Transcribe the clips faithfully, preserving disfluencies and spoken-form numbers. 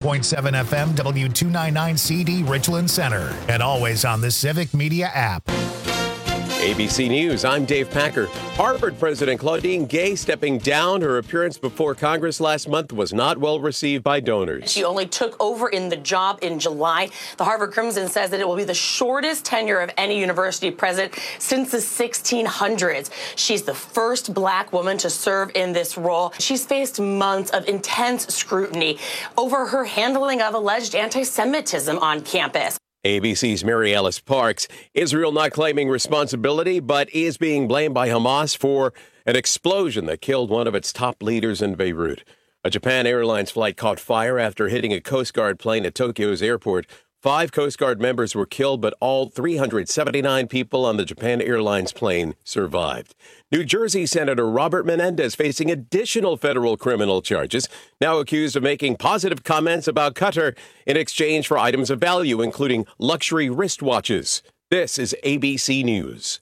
point seven F M, W two ninety-nine C D, Richland Center. And always on the Civic Media app. A B C News, I'm Dave Packer. Harvard President Claudine Gay stepping down. Her appearance before Congress last month was not well received by donors. She only took over in the job in July. The Harvard Crimson says that it will be the shortest tenure of any university president since the sixteen hundreds. She's the first black woman to serve in this role. She's faced months of intense scrutiny over her handling of alleged anti-Semitism on campus. A B C's Mary Ellis Parks. Israel not claiming responsibility, but is being blamed by Hamas for an explosion that killed one of its top leaders in Beirut. A Japan Airlines flight caught fire after hitting a Coast Guard plane at Tokyo's airport. Five Coast Guard members were killed, but all three hundred seventy-nine people on the Japan Airlines plane survived. New Jersey Senator Robert Menendez facing additional federal criminal charges, now accused of making positive comments about Qatar in exchange for items of value, including luxury wristwatches. This is A B C News.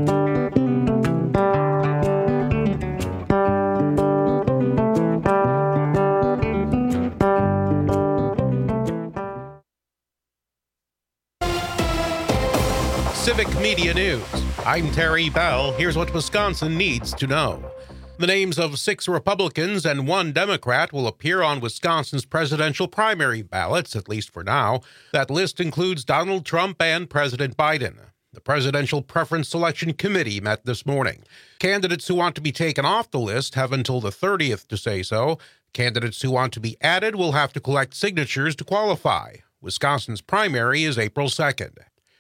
Civic Media News. I'm Terry Bell. Here's what Wisconsin needs to know. The names of six Republicans and one Democrat will appear on Wisconsin's presidential primary ballots, at least for now. That list includes Donald Trump and President Biden. The Presidential Preference Selection Committee met this morning. Candidates who want to be taken off the list have until the thirtieth to say so. Candidates who want to be added will have to collect signatures to qualify. Wisconsin's primary is April second.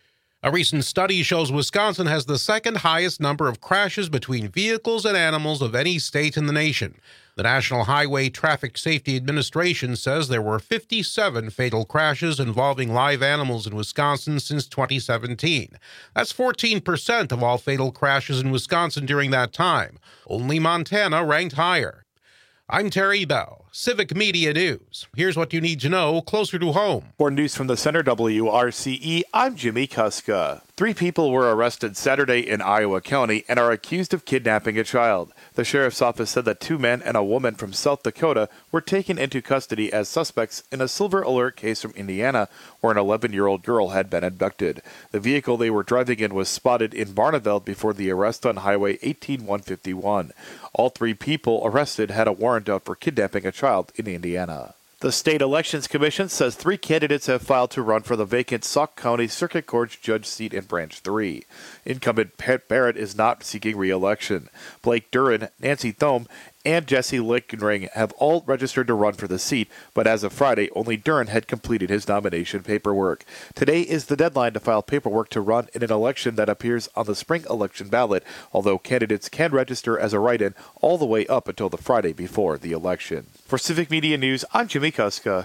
A recent study shows Wisconsin has the second highest number of crashes between vehicles and animals of any state in the nation. The National Highway Traffic Safety Administration says there were fifty-seven fatal crashes involving live animals in Wisconsin since twenty seventeen. That's fourteen percent of all fatal crashes in Wisconsin during that time. Only Montana ranked higher. I'm Terry Bell, Civic Media News. Here's what you need to know closer to home. For news from the Center W R C E, I'm Jimmy Kuska. Three people were arrested Saturday in Iowa County and are accused of kidnapping a child. The sheriff's office said that two men and a woman from South Dakota were taken into custody as suspects in a Silver Alert case from Indiana, where an eleven-year-old girl had been abducted. The vehicle they were driving in was spotted in Barneveld before the arrest on Highway eighteen one fifty-one. All three people arrested had a warrant out for kidnapping a child in Indiana. The State Elections Commission says three candidates have filed to run for the vacant Sauk County Circuit Court judge seat in Branch three. Incumbent Pat Barrett is not seeking re-election. Blake Duran, Nancy Thome, and Jesse Lickenring have all registered to run for the seat, but as of Friday, only Duran had completed his nomination paperwork. Today is the deadline to file paperwork to run in an election that appears on the spring election ballot, although candidates can register as a write-in all the way up until the Friday before the election. For Civic Media News, I'm Jimmy Kuska.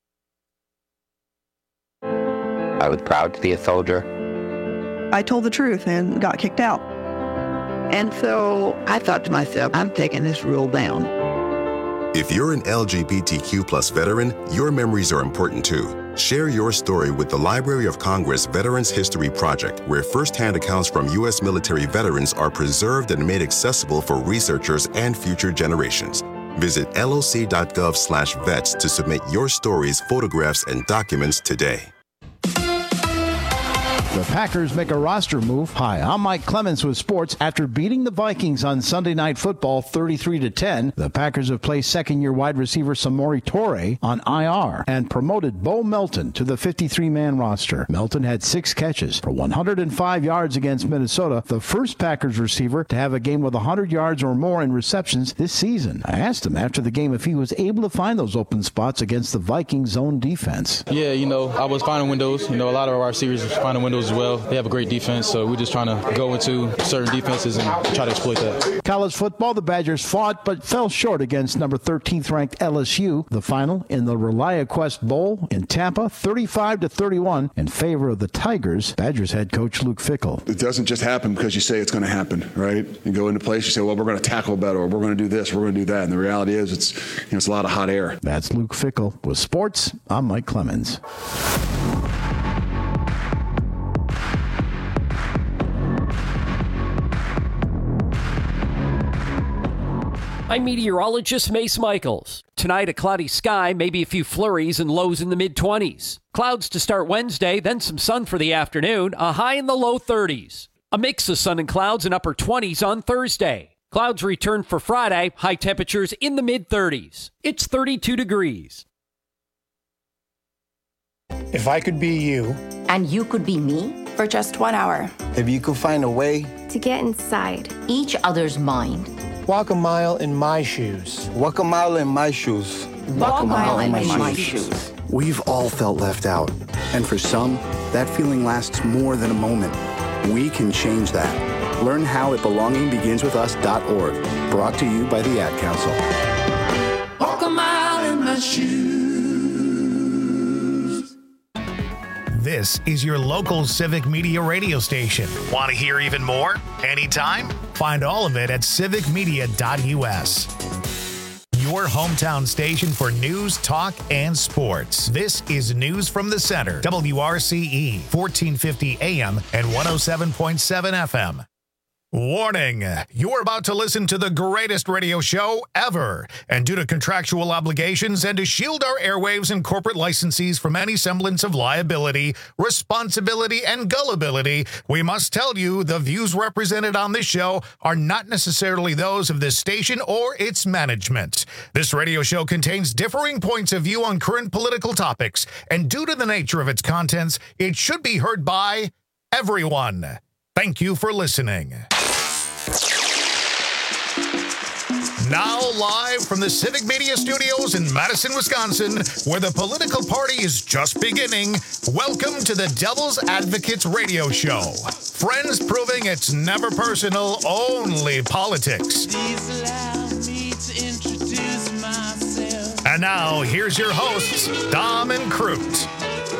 I was proud to be a soldier. I told the truth and got kicked out. And so I thought to myself, I'm taking this rule down. If you're an L G B T Q plus veteran, your memories are important too. Share your story with the Library of Congress Veterans History Project, where firsthand accounts from U S military veterans are preserved and made accessible for researchers and future generations. Visit loc.gov slash vets to submit your stories, photographs, and documents today. The Packers make a roster move. Hi, I'm Mike Clemens with sports. After beating the Vikings on Sunday Night Football thirty-three to ten, the Packers have placed second-year wide receiver Samori Toure on I R and promoted Bo Melton to the fifty-three man roster. Melton had six catches for one hundred five yards against Minnesota, the first Packers receiver to have a game with one hundred yards or more in receptions this season. I asked him after the game if he was able to find those open spots against the Vikings zone defense. Yeah, you know, I was finding windows. You know, a lot of our receivers were finding windows as well. They have a great defense, so we're just trying to go into certain defenses and try to exploit that. College football, the Badgers fought but fell short against number thirteenth ranked L S U. The final in the ReliaQuest Bowl in Tampa, thirty-five to thirty-one in favor of the Tigers. Badgers head coach Luke Fickell. It doesn't just happen because you say it's going to happen, right? You go into place, you say, well, we're going to tackle better, or we're going to do this, we're going to do that. And the reality is it's, you know, it's a lot of hot air. That's Luke Fickell. With sports, I'm Mike Clemens. I'm meteorologist Mace Michaels. Tonight, a cloudy sky, maybe a few flurries and lows in the mid-twenties. Clouds to start Wednesday, then some sun for the afternoon, a high in the low thirties. A mix of sun and clouds in upper twenties on Thursday. Clouds return for Friday, high temperatures in the mid-thirties. It's thirty-two degrees. If I could be you. And you could be me? For just one hour. If you could find a way. To get inside each other's mind. Walk a mile in my shoes. Walk a mile in my shoes. Walk, Walk a mile, mile in, in my, my shoes. shoes. We've all felt left out. And for some, that feeling lasts more than a moment. We can change that. Learn how at belonging begins with us dot org. Brought to you by the Ad Council. Walk a mile in my shoes. This is your local Civic Media radio station. Want to hear even more? Anytime? Find all of it at civic media dot u s. Your hometown station for news, talk, and sports. This is News from the Center. W R C E, fourteen fifty A M and one oh seven point seven F M. Warning, you're about to listen to the greatest radio show ever. And due to contractual obligations and to shield our airwaves and corporate licensees from any semblance of liability, responsibility, and gullibility, we must tell you the views represented on this show are not necessarily those of this station or its management. This radio show contains differing points of view on current political topics, and due to the nature of its contents, it should be heard by everyone. Thank you for listening. Now live from the Civic Media Studios in Madison, Wisconsin, where the political party is just beginning, welcome to the Devil's Advocates Radio Show. Friends proving it's never personal, only politics. Please allow me to introduce myself. And now, here's your hosts, Dom and Crute.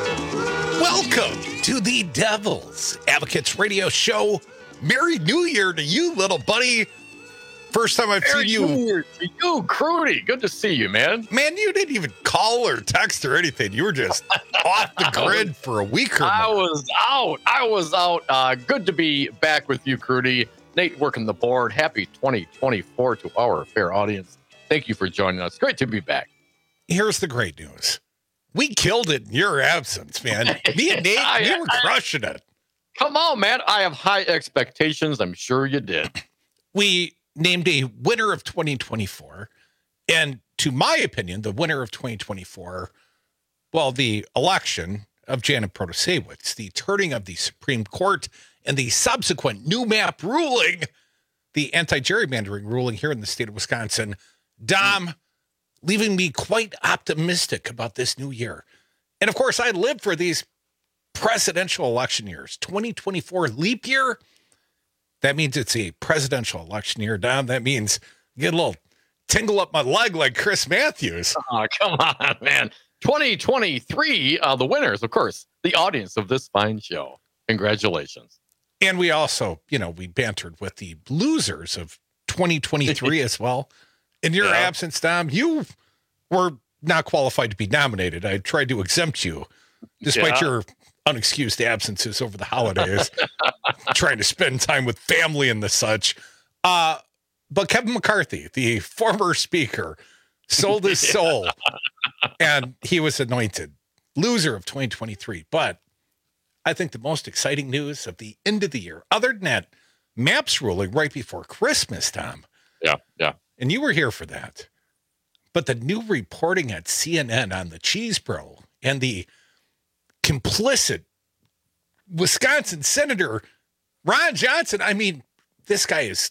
Welcome to the Devil's Advocates Radio Show. Merry New Year to you, little buddy. First time I've Merry seen you. New Year to you, Crudy. Good to see you, man. Man, you didn't even call or text or anything. You were just off the grid for a week or more. I was out. I was out. Uh, good to be back with you, Crudy. Nate working the board. Happy twenty twenty-four to our fair audience. Thank you for joining us. Great to be back. Here's the great news. We killed it in your absence, man. Me and Nate, I, we were crushing it. Come on, man. I have high expectations. I'm sure you did. We named a winner of twenty twenty-four. And to my opinion, the winner of twenty twenty-four, well, the election of Janet Protasiewicz, the turning of the Supreme Court, and the subsequent new map ruling, the anti-gerrymandering ruling here in the state of Wisconsin, Dom, leaving me quite optimistic about this new year. And of course, I live for these presidential election years. twenty twenty-four leap year, that means it's a presidential election year, Dom. That means get a little tingle up my leg like Chris Matthews. Oh, come on, man. twenty twenty-three, uh, the winners, of course, the audience of this fine show. Congratulations. And we also, you know, we bantered with the losers of twenty twenty-three as well. In your yeah. absence, Dom, you were not qualified to be nominated. I tried to exempt you, despite yeah. your unexcused absences over the holidays, trying to spend time with family and the such. Uh, but Kevin McCarthy, the former speaker, sold his soul, and he was anointed loser of twenty twenty-three. But I think the most exciting news of the end of the year, other than that MAPS ruling right before Christmas, Tom. Yeah, yeah. And you were here for that. But the new reporting at C N N on the Cheese Bro and the complicit Wisconsin Senator Ron Johnson. I mean, this guy is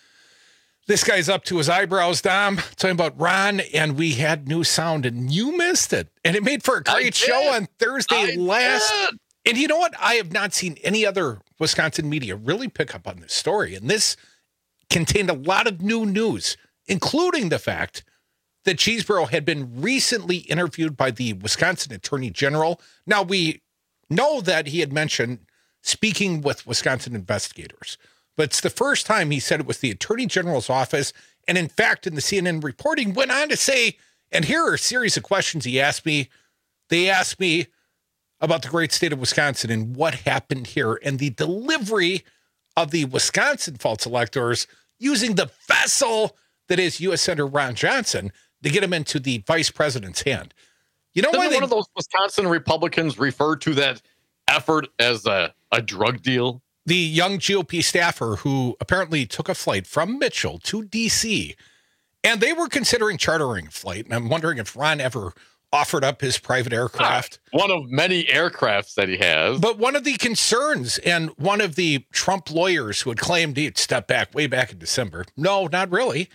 this guy's up to his eyebrows, Dom. Talking about Ron, and we had new sound, and you missed it. And it made for a great show on Thursday I last. Did. And you know what? I have not seen any other Wisconsin media really pick up on this story. And this contained a lot of new news, including the fact that Cheeseboro had been recently interviewed by the Wisconsin Attorney General. Now, we know that he had mentioned speaking with Wisconsin investigators, but it's the first time he said it was the Attorney General's office. And in fact, in the C N N reporting, went on to say, and here are a series of questions he asked me. They asked me about the great state of Wisconsin and what happened here and the delivery of the Wisconsin false electors using the vessel that is U S Senator Ron Johnson to get him into the vice president's hand. You know Doesn't why they, one of those Wisconsin Republicans refer to that effort as a, a drug deal? The young G O P staffer who apparently took a flight from Mitchell to D C, and they were considering chartering a flight. And I'm wondering if Ron ever offered up his private aircraft. Ah, one of many aircrafts that he has. But one of the concerns, and one of the Trump lawyers who had claimed he'd step back way back in December, no, not really,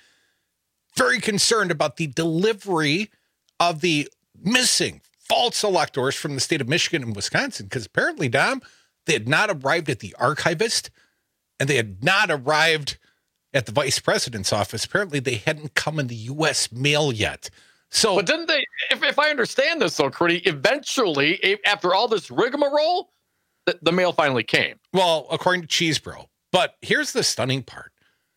very concerned about the delivery of the missing false electors from the state of Michigan and Wisconsin, because apparently, Dom, they had not arrived at the archivist, and they had not arrived at the vice president's office. Apparently, they hadn't come in the U S mail yet. So, but didn't they, if, if I understand this, so Crudy, eventually, after all this rigmarole, the, the mail finally came. Well, according to Cheesebro. But here's the stunning part.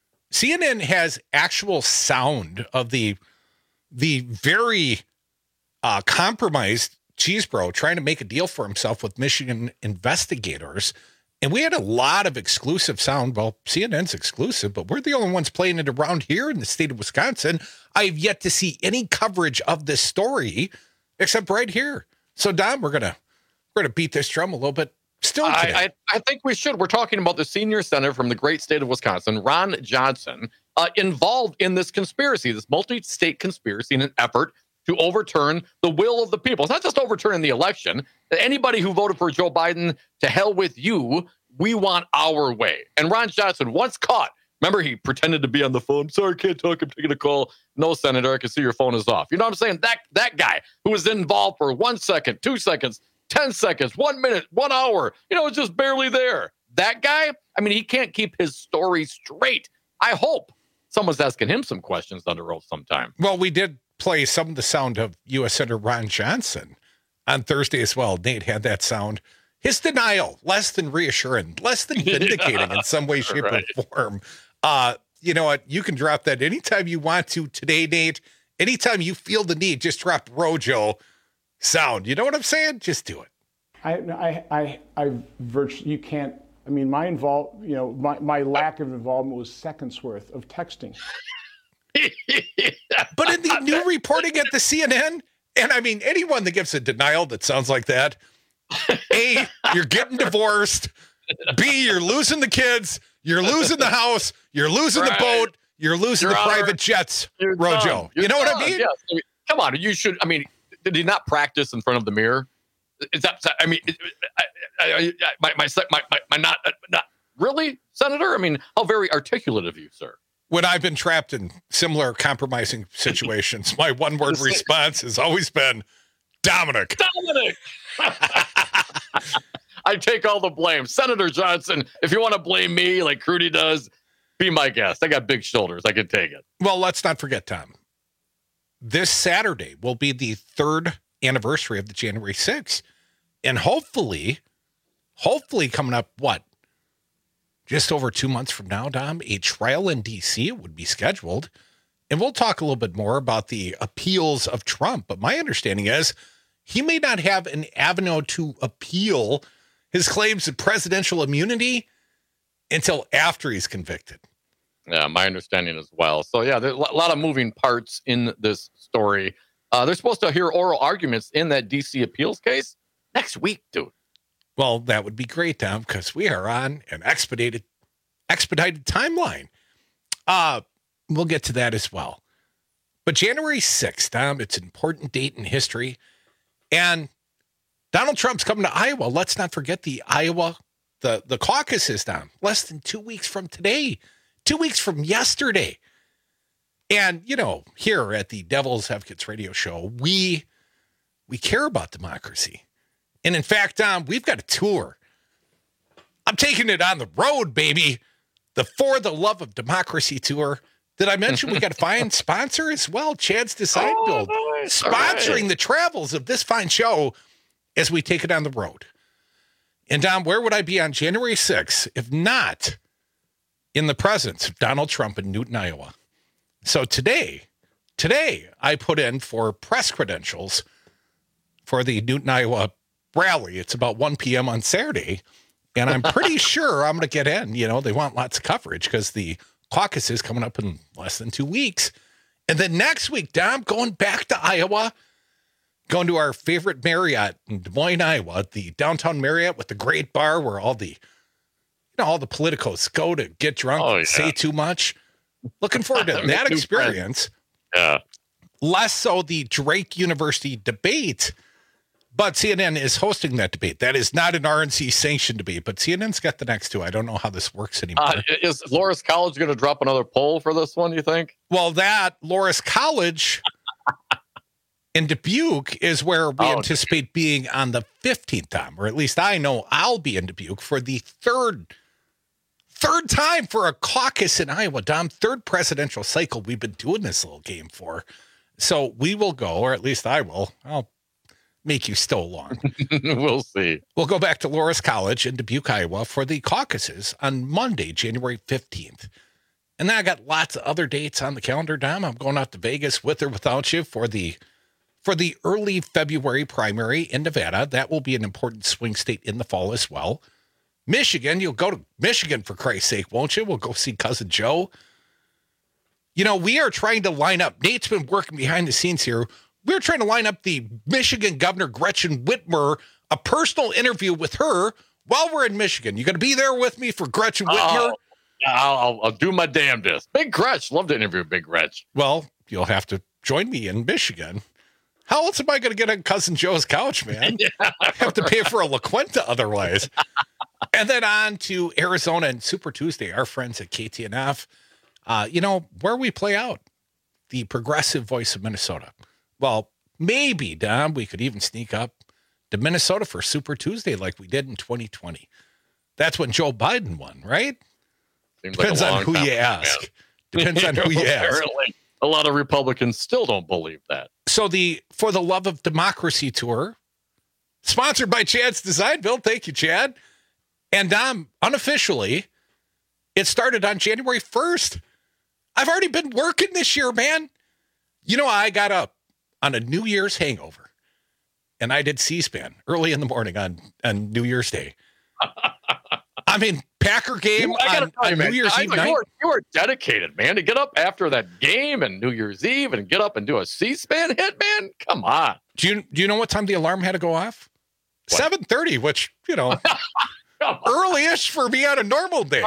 C N N has actual sound of the, the very uh, compromised Cheesebro trying to make a deal for himself with Michigan investigators. And we had a lot of exclusive sound. Well, C N N's exclusive, but we're the only ones playing it around here in the state of Wisconsin. I have yet to see any coverage of this story except right here. So, Dom, we're gonna we're gonna beat this drum a little bit still today. I, I, I think we should. We're talking about the senior senator from the great state of Wisconsin, Ron Johnson, uh, involved in this conspiracy, this multi-state conspiracy in an effort to overturn the will of the people. It's not just overturning the election. Anybody who voted for Joe Biden, to hell with you, we want our way. And Ron Johnson, once caught, remember he pretended to be on the phone. Sorry, I can't talk. I'm taking a call. No, Senator, I can see your phone is off. You know what I'm saying? That that guy who was involved for one second, two seconds, ten seconds, one minute, one hour, you know, it's just barely there. That guy, I mean, he can't keep his story straight. I hope someone's asking him some questions under oath sometime. Well, we did play some of the sound of U S Senator Ron Johnson on Thursday as well. Nate had that sound. His denial, less than reassuring, less than vindicating in some way, shape, right. or form. Uh, you know what? You can drop that anytime you want to today, Nate. Anytime you feel the need, just drop Rojo sound. You know what I'm saying? Just do it. I, I, I, I virtually, you can't, I mean, my involve, you know, my, my lack of involvement was seconds worth of texting. But in the new reporting at the C N N, and I mean, anyone that gives a denial that sounds like that, A, you're getting divorced. B, you're losing the kids. You're losing the house. You're losing right. the boat. You're losing Your the Honor, private jets, Rojo. You know done. what I mean? Yes. I mean? Come on. You should, I mean, did he not practice in front of the mirror? Is that, I mean, I, I, I, my, my, my, my, my not, not really, Senator? I mean, how very articulate of you, sir. When I've been trapped in similar compromising situations, my one word response has always been Dominic. Dominic. I take all the blame. Senator Johnson, if you want to blame me like Crudy does, be my guest. I got big shoulders. I can take it. Well, let's not forget, Tom. This Saturday will be the third anniversary of the January sixth. And hopefully, hopefully coming up, what? Just over two months from now, Dom, a trial in D C would be scheduled. And we'll talk a little bit more about the appeals of Trump. But my understanding is he may not have an avenue to appeal his claims of presidential immunity until after he's convicted. Yeah, my understanding as well. So, yeah, there's a lot of moving parts in this story. Uh, they're supposed to hear oral arguments in that D C appeals case next week, dude. Well, that would be great, Tom, because we are on an expedited, expedited timeline. Uh, we'll get to that as well. But January sixth, Tom, it's an important date in history. And Donald Trump's coming to Iowa. Let's not forget the Iowa, the, the caucuses, Tom, less than two weeks from today, two weeks from yesterday. And, you know, here at the Devil's Advocates radio show, we we care about democracy. And in fact, Tom, we've got a tour. I'm taking it on the road, baby. The For the Love of Democracy tour. Did I mention we got a fine sponsor as well? Chad's Design oh, Build. Nice. Sponsoring right. the travels of this fine show as we take it on the road. And Dom, where would I be on January sixth if not in the presence of Donald Trump in Newton, Iowa? So today, today I put in for press credentials for the Newton, Iowa rally. It's about one p.m. on Saturday, and I'm pretty sure I'm going to get in. You know, they want lots of coverage because the caucuses coming up in less than two weeks. And then next week, Dom, going back to Iowa, going to our favorite Marriott in Des Moines, Iowa, the downtown Marriott with the great bar where all the, you know, all the politicos go to get drunk, Oh, yeah. say too much. Looking forward to that experience. Yeah. Less so the Drake University debate, but C N N is hosting that debate. That is not an R N C sanctioned debate, but C N N's got the next two. I don't know how this works anymore. Uh, is Loras College going to drop another poll for this one, you think? Well, that Loras College in Dubuque is where we Oh, anticipate being on the fifteenth time, or at least I know I'll be in Dubuque for the third third time for a caucus in Iowa, Dom. Third presidential cycle we've been doing this little game for. So we will go, or at least I will. I'll make you still along. We'll see. We'll go back to Loras College in Dubuque, Iowa for the caucuses on Monday, January fifteenth. And then I got lots of other dates on the calendar, Dom. I'm going out to Vegas with or without you for the for the early February primary in Nevada. That will be an important swing state in the fall as well. Michigan, you'll go to Michigan for Christ's sake, won't you? We'll go see Cousin Joe. You know, we are trying to line up. Nate's been working behind the scenes here. We're trying to line up the Michigan Governor Gretchen Whitmer, a personal interview with her while we're in Michigan. You going to be there with me for Gretchen Whitmer? Oh, yeah, I'll, I'll, I'll do my damnedest. Big Gretch. Love to interview Big Gretch. Well, you'll have to join me in Michigan. How else am I going to get on Cousin Joe's couch, man? Yeah, I have to pay for a La Quinta otherwise. And then on to Arizona and Super Tuesday, our friends at K T N F. Uh, you know, where we play out the progressive voice of Minnesota. Well, maybe, Dom, we could even sneak up to Minnesota for Super Tuesday like we did in twenty twenty. That's when Joe Biden won, right? Seems Depends like a on long who time you ago, ask. man. Depends on who you ask. Apparently, a lot of Republicans still don't believe that. So the For the Love of Democracy tour, sponsored by Chad's Design Build. Thank you, Chad. And Dom, unofficially, it started on January first. I've already been working this year, man. You know, I got up on a New Year's hangover, and I did C-SPAN early in the morning on, on New Year's Day. I mean, Packer game You- I gotta on, tell you, on man, New Year's I Eve know night. You are, you are dedicated, man, to get up after that game and New Year's Eve and get up and do a C-SPAN hit, man. Come on. Do you do you know what time the alarm had to go off? seven thirty, which, you know, early-ish for me on a normal day.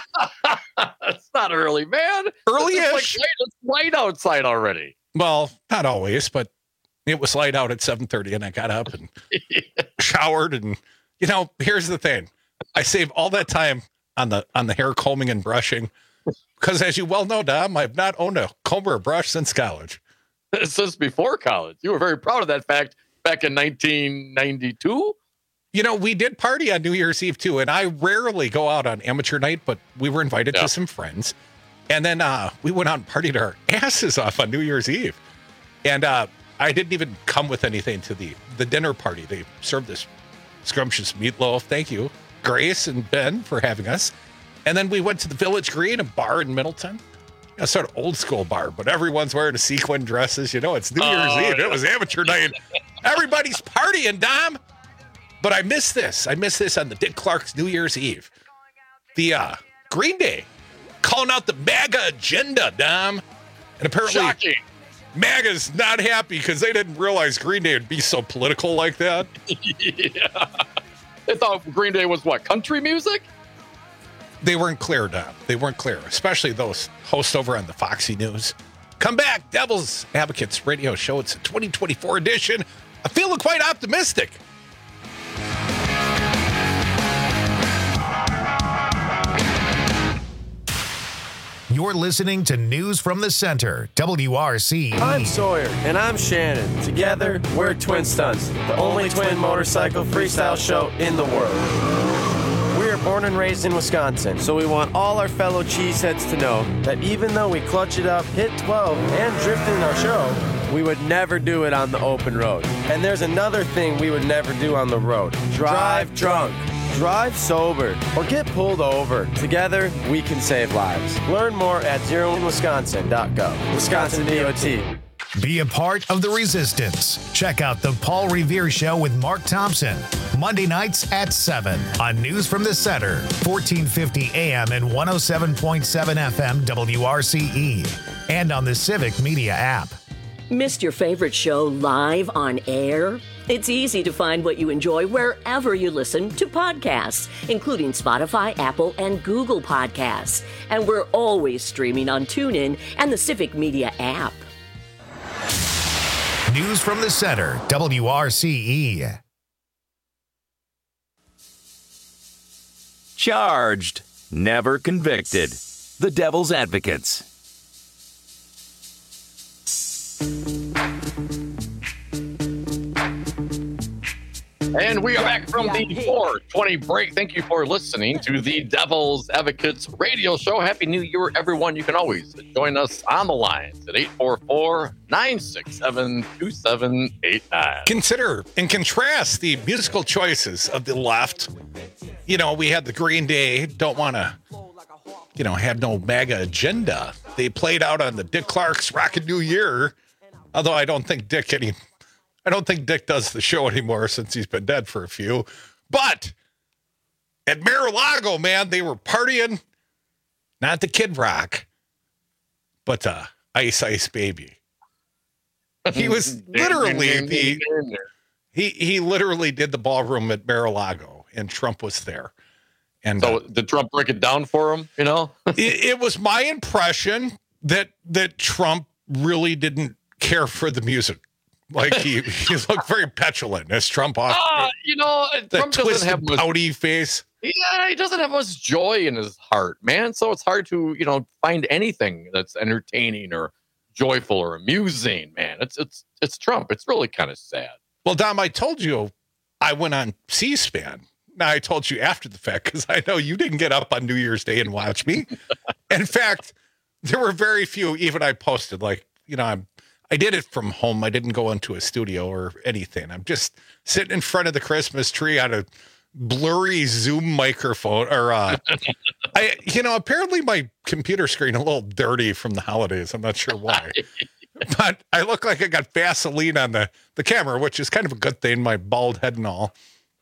That's not early, man. Early-ish. It's, like late, it's light outside already. Well, not always, but it was light out at seven thirty, and I got up and showered. And, you know, here's the thing. I save all that time on the on the hair combing and brushing because, as you well know, Dom, I've not owned a comb or a brush since college. Since before college. You were very proud of that fact back in nineteen ninety-two. You know, we did party on New Year's Eve, too, and I rarely go out on amateur night, but we were invited Yeah. to some friends. And then uh, we went out and partied our asses off on New Year's Eve. And uh, I didn't even come with anything to the, the dinner party. They served this scrumptious meatloaf. Thank you, Grace and Ben, for having us. And then we went to the Village Green, a bar in Middleton. A sort of old school bar, but everyone's wearing sequin dresses. You know, it's New Year's Oh, Eve. yeah. It was amateur night. Everybody's partying, Dom. But I missed this. I missed this on the Dick Clark's New Year's Eve. The uh, Green Day calling out the MAGA agenda, Dom. And apparently Shocking. MAGA's not happy because they didn't realize Green Day would be so political like that. Yeah. They thought Green Day was what, country music? They weren't clear, Dom. They weren't clear, especially those hosts over on the Foxy News. Come back, Devil's Advocates radio show. It's a twenty twenty-four edition. I'm feeling quite optimistic. You're listening to News from the Center, W R C. I'm Sawyer. And I'm Shannon. Together, we're Twin Stunts, the only twin motorcycle freestyle show in the world. We are born and raised in Wisconsin, so we want all our fellow cheeseheads to know that even though we clutch it up, hit twelve, and drift in our show, we would never do it on the open road. And there's another thing we would never do on the road. Drive drunk. Drive sober or get pulled over. Together, we can save lives. Learn more at zero in wisconsin dot gov. Wisconsin D O T. Be a part of the resistance. Check out The Paul Revere Show with Mark Thompson, Monday nights at seven on News from the Center, fourteen fifty A M and one oh seven point seven F M W R C E, and on the Civic Media app. Missed your favorite show live on air? It's easy to find what you enjoy wherever you listen to podcasts, including Spotify, Apple, and Google Podcasts. And we're always streaming on TuneIn and the Civic Media app. News from the Center, W R C E. Charged, never convicted. The Devil's Advocates. And we are back from the four twenty break. Thank you for listening to the Devil's Advocates radio show. Happy New Year, everyone. You can always join us on the lines at eight four four, nine six seven, two seven eight nine. Consider and contrast the musical choices of the left. You know, we had the Green Day, don't want to, you know, have no MAGA agenda. They played out on the Dick Clark's Rockin' New Year, although I don't think Dick any... I don't think Dick does the show anymore since he's been dead for a few. But at Mar-a-Lago, man, they were partying. Not the Kid Rock, but uh, Ice Ice Baby. He was literally the... He, he literally did the ballroom at Mar-a-Lago, and Trump was there. And so uh, did Trump break it down for him, you know? it, it was my impression that that Trump really didn't care for the music. Like he, he looked very petulant as Trump off. Uh, you know, Trump doesn't have much pouty face. Yeah, he doesn't have much joy in his heart, man. So it's hard to, you know, find anything that's entertaining or joyful or amusing, man. It's it's it's Trump. It's really kind of sad. Well, Dom, I told you I went on C-SPAN. Now I told you after the fact because I know you didn't get up on New Year's Day and watch me. In fact, there were very few. Even I posted like, you know, I'm. I did it from home. I didn't go into a studio or anything. I'm just sitting in front of the Christmas tree on a blurry Zoom microphone. Or, uh, I, you know, apparently my computer screen a little dirty from the holidays. I'm not sure why. But I look like I got Vaseline on the, the camera, which is kind of a good thing, my bald head and all.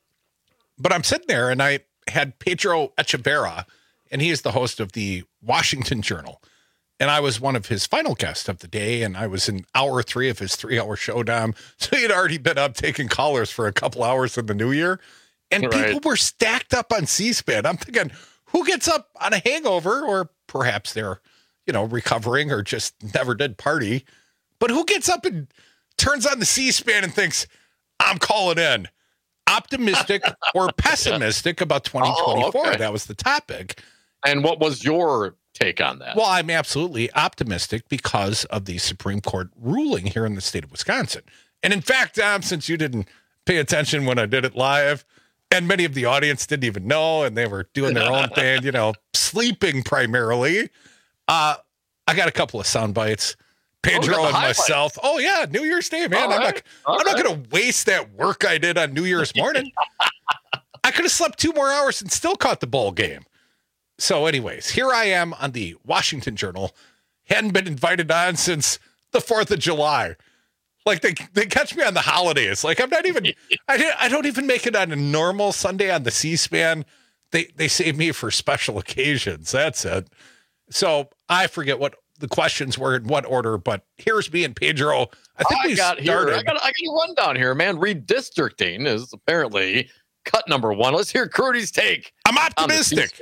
But I'm sitting there, and I had Pedro Echeverria, and he is the host of the Washington Journal. And I was one of his final guests of the day, and I was in hour three of his three-hour showdown. So he had already been up taking callers for a couple hours in the new year. And right. People were stacked up on C-SPAN. I'm thinking, who gets up on a hangover, or perhaps they're, you know, recovering or just never did party. But who gets up and turns on the C-SPAN and thinks, I'm calling in. Optimistic or pessimistic about twenty twenty-four. Oh, okay. That was the topic. And what was your take on that? Well, I'm absolutely optimistic because of the Supreme Court ruling here in the state of Wisconsin. And in fact, um, since you didn't pay attention when I did it live, and many of the audience didn't even know, and they were doing their own thing, you know, sleeping primarily, uh, I got a couple of sound bites. Pedro oh, and myself. Lights. Oh, yeah, New Year's Day, man. All I'm right. not, I'm right. not going to waste that work I did on New Year's morning. I could have slept two more hours and still caught the bowl game. So anyways, here I am on the Washington Journal. Hadn't been invited on since the fourth of July. Like they they catch me on the holidays. Like I'm not even, I, didn't, I don't even make it on a normal Sunday on the C-SPAN. They, they save me for special occasions. That's it. So I forget what the questions were in what order, but here's me and Pedro. I think oh, we I got started. Here. I got, I got a rundown here, man. Redistricting is apparently cut number one. Let's hear Crudy's take. I'm optimistic.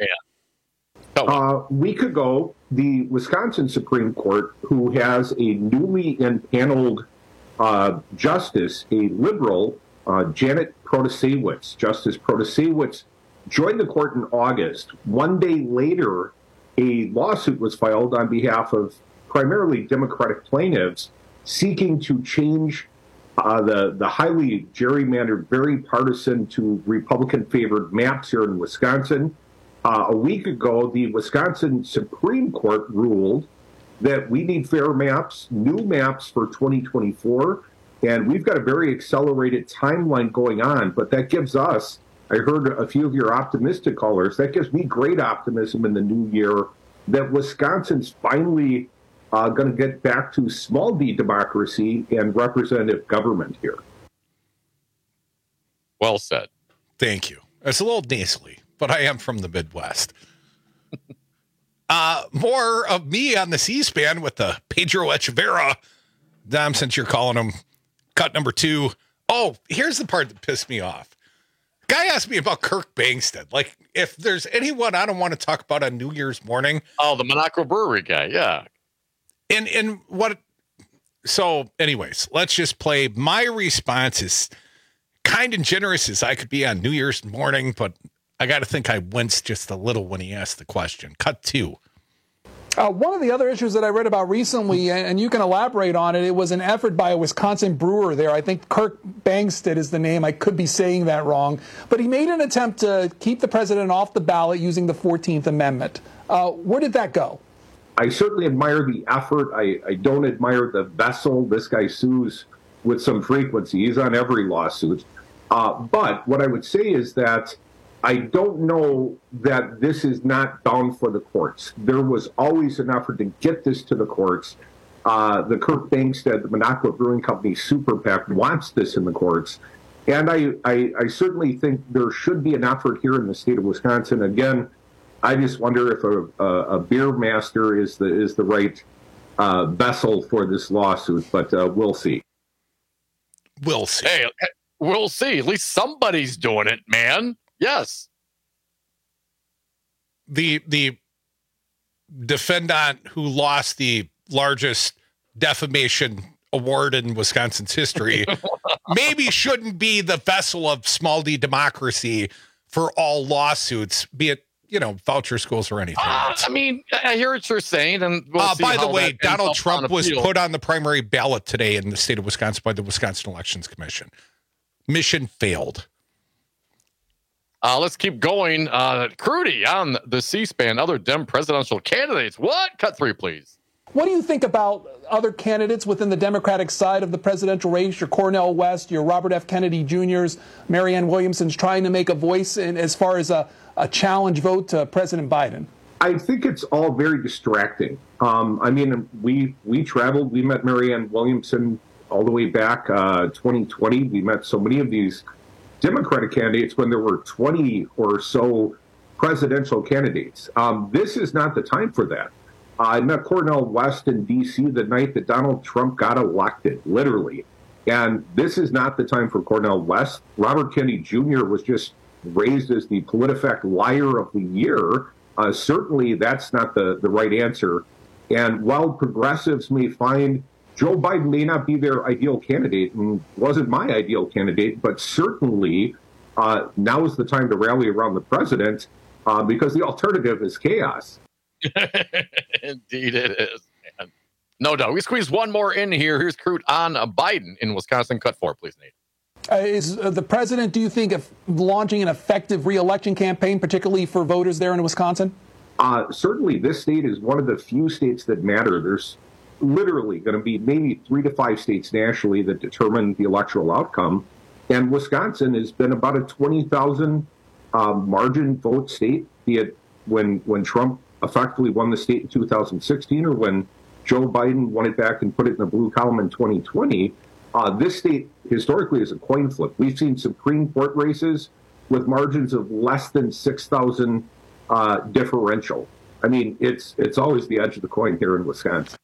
Uh, a week ago, the Wisconsin Supreme Court, who has a newly impaneled uh, justice, a liberal, uh, Janet Protasewicz, Justice Protasewicz, joined the court in August. One day later, a lawsuit was filed on behalf of primarily Democratic plaintiffs seeking to change uh, the, the highly gerrymandered, very partisan to Republican-favored maps here in Wisconsin. Uh, a week ago, the Wisconsin Supreme Court ruled that we need fair maps, new maps for twenty twenty-four, and we've got a very accelerated timeline going on, but that gives us, I heard a few of your optimistic callers, that gives me great optimism in the new year that Wisconsin's finally uh, going to get back to small d democracy and representative government here. Well said. Thank you. It's a little nasally, but I am from the Midwest. uh, more of me on the C-SPAN with the Pedro Echeverria. Dom, since you're calling him cut number two. Oh, here's the part that pissed me off. Guy asked me about Kirk Bangstad. Like, if there's anyone I don't want to talk about on New Year's morning. Oh, the Monaco Brewery guy. Yeah. And, and what, so anyways, let's just play. My response is kind and generous as I could be on New Year's morning, but I got to think I winced just a little when he asked the question. Cut two. Uh, one of the other issues that I read about recently, and you can elaborate on it, it was an effort by a Wisconsin brewer there. I think Kirk Bangstad is the name. I could be saying that wrong. But he made an attempt to keep the president off the ballot using the fourteenth Amendment. Uh, where did that go? I certainly admire the effort. I, I don't admire the vessel. This guy sues with some frequency. He's on every lawsuit. Uh, but what I would say is that I don't know that this is not bound for the courts. There was always an effort to get this to the courts. Uh, the Kirk Bangstad, the Monaco Brewing Company Super PAC wants this in the courts. And I, I, I certainly think there should be an effort here in the state of Wisconsin. Again, I just wonder if a, a, a beer master is the, is the right uh, vessel for this lawsuit, but uh, we'll see. We'll see. Hey, we'll see. At least somebody's doing it, man. Yes. The the defendant who lost the largest defamation award in Wisconsin's history maybe shouldn't be the vessel of small d democracy for all lawsuits, be it, you know, voucher schools or anything Uh, else. I mean, I hear what you're saying. And we'll uh, see by the how way, that ends Donald up Trump on was appeal. put on the primary ballot today in the state of Wisconsin by the Wisconsin Elections Commission. Mission failed. Uh, let's keep going. Uh, Crudy on the C-SPAN, other Dem presidential candidates. What? Cut three, please. What do you think about other candidates within the Democratic side of the presidential race? Your Cornel West, your Robert F. Kennedy Juniors, Marianne Williamson's trying to make a voice in as far as a, a challenge vote to President Biden? I think it's all very distracting. Um, I mean, we we traveled. We met Marianne Williamson all the way back uh, twenty twenty. We met so many of these Democratic candidates when there were twenty or so presidential candidates. Um, this is not the time for that. Uh, I met Cornel West in D C the night that Donald Trump got elected, literally. And this is not the time for Cornel West. Robert Kennedy Junior was just raised as the PolitiFact Liar of the Year. Uh, certainly that's not the, the right answer. And while progressives may find Joe Biden may not be their ideal candidate and wasn't my ideal candidate, but certainly uh, now is the time to rally around the president uh, because the alternative is chaos. Indeed it is, man. No doubt. We squeeze one more in here. Here's Crute on Biden in Wisconsin. Cut four, please, Nate. Uh, is uh, the president, do you think, of launching an effective re-election campaign, particularly for voters there in Wisconsin? Uh, certainly, this state is one of the few states that matter. There's literally going to be maybe three to five states nationally that determine the electoral outcome. And Wisconsin has been about a twenty thousand um, margin vote state, be it when, when Trump effectively won the state in two thousand sixteen or when Joe Biden won it back and put it in the blue column in twenty twenty. Uh, this state historically is a coin flip. We've seen Supreme Court races with margins of less than six thousand uh, differential. I mean, it's it's always the edge of the coin here in Wisconsin.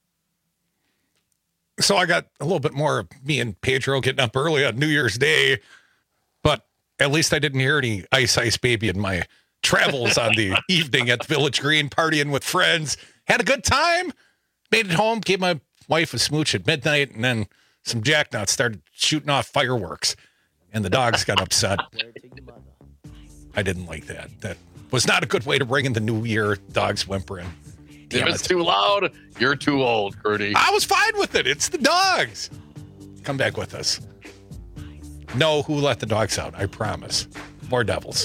So I got a little bit more of me and Pedro getting up early on New Year's Day, but at least I didn't hear any Ice Ice Baby in my travels on the evening at the Village Green, partying with friends. Had a good time, made it home, gave my wife a smooch at midnight, and then some jacknuts started shooting off fireworks, and the dogs got upset. I didn't like that. That was not a good way to bring in the new year, dogs whimpering. Damn if it's it. too loud, you're too old, Crudy. I was fine with it. It's the dogs. Come back with us. No, who let the dogs out? I promise. More devils.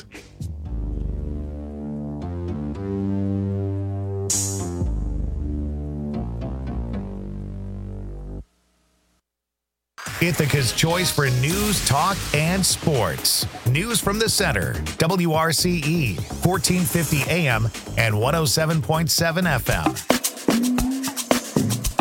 Ithaca's choice for news, talk, and sports. News from the center. W R C E, fourteen fifty A M and one oh seven point seven F M.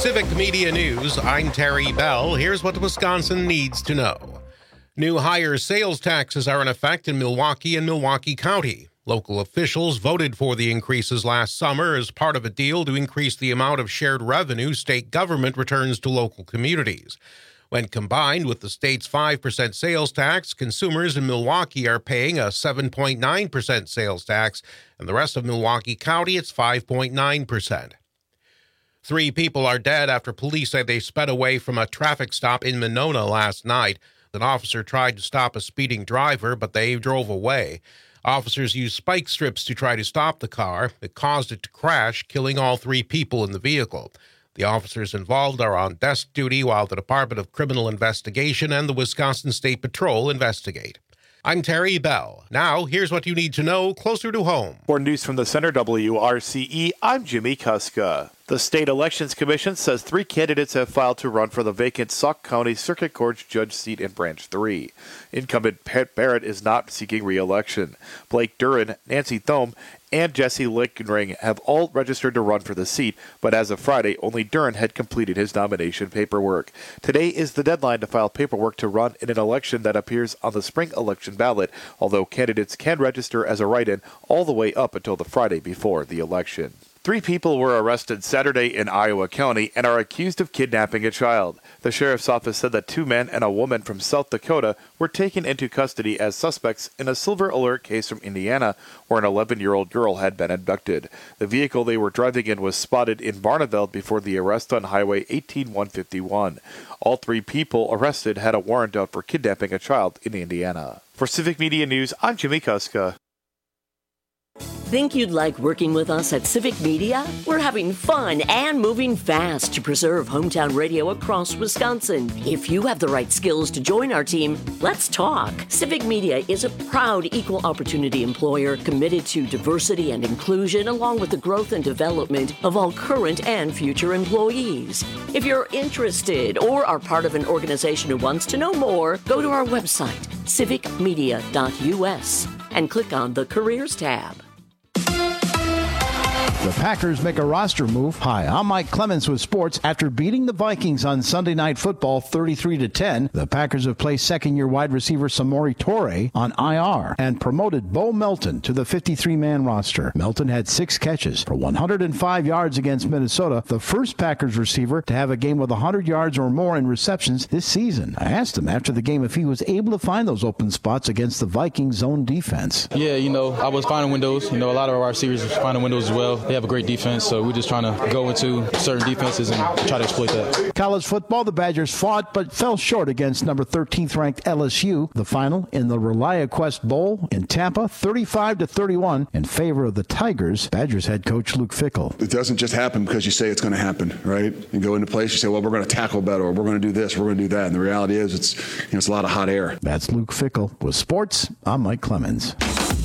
Civic Media News, I'm Terry Bell. Here's what Wisconsin needs to know. New higher sales taxes are in effect in Milwaukee and Milwaukee County. Local officials voted for the increases last summer as part of a deal to increase the amount of shared revenue state government returns to local communities. When combined with the state's five percent sales tax, consumers in Milwaukee are paying a seven point nine percent sales tax, and the rest of Milwaukee County, it's five point nine percent. Three people are dead after police say they sped away from a traffic stop in Monona last night. An officer tried to stop a speeding driver, but they drove away. Officers used spike strips to try to stop the car. It caused it to crash, killing all three people in the vehicle. The officers involved are on desk duty while the Department of Criminal Investigation and the Wisconsin State Patrol investigate. I'm Terry Bell. Now, here's what you need to know closer to home. For news from the Center W R C E, I'm Jimmy Kuska. The State Elections Commission says three candidates have filed to run for the vacant Sauk County Circuit Court judge seat in Branch three. Incumbent Pat Barrett is not seeking re-election. Blake Duran, Nancy Thome, and Jesse Lichtenring have all registered to run for the seat, but as of Friday, only Duran had completed his nomination paperwork. Today is the deadline to file paperwork to run in an election that appears on the spring election ballot, although candidates can register as a write-in all the way up until the Friday before the election. Three people were arrested Saturday in Iowa County and are accused of kidnapping a child. The sheriff's office said that two men and a woman from South Dakota were taken into custody as suspects in a Silver Alert case from Indiana, where an eleven-year-old girl had been abducted. The vehicle they were driving in was spotted in Barneveld before the arrest on Highway eighteen one fifty-one. All three people arrested had a warrant out for kidnapping a child in Indiana. For Civic Media News, I'm Jimmy Kuska. Think you'd like working with us at Civic Media? We're having fun and moving fast to preserve hometown radio across Wisconsin. If you have the right skills to join our team, let's talk. Civic Media is a proud equal opportunity employer committed to diversity and inclusion, along with the growth and development of all current and future employees. If you're interested or are part of an organization who wants to know more, go to our website, civic media dot u s, and click on the Careers tab. The Packers make a roster move. Hi, I'm Mike Clemens with sports. After beating the Vikings on Sunday Night Football thirty-three to ten, the Packers have placed second-year wide receiver Samori Toure on I R and promoted Bo Melton to the fifty-three man roster. Melton had six catches for one hundred five yards against Minnesota, the first Packers receiver to have a game with one hundred yards or more in receptions this season. I asked him after the game if he was able to find those open spots against the Vikings' zone defense. Yeah, you know, I was finding windows. You know, a lot of our receivers were finding windows as well. They have a great defense, so we're just trying to go into certain defenses and try to exploit that. College football, the Badgers fought but fell short against number thirteenth ranked L S U. The final in the ReliaQuest Bowl in Tampa, thirty-five to thirty-one in favor of the Tigers. Badgers head coach Luke Fickell. It doesn't just happen because you say it's going to happen, right? You go into place, you say, well, we're going to tackle better, or we're going to do this, we're going to do that. And the reality is it's, you know, it's a lot of hot air. That's Luke Fickell. With sports, I'm Mike Clemens.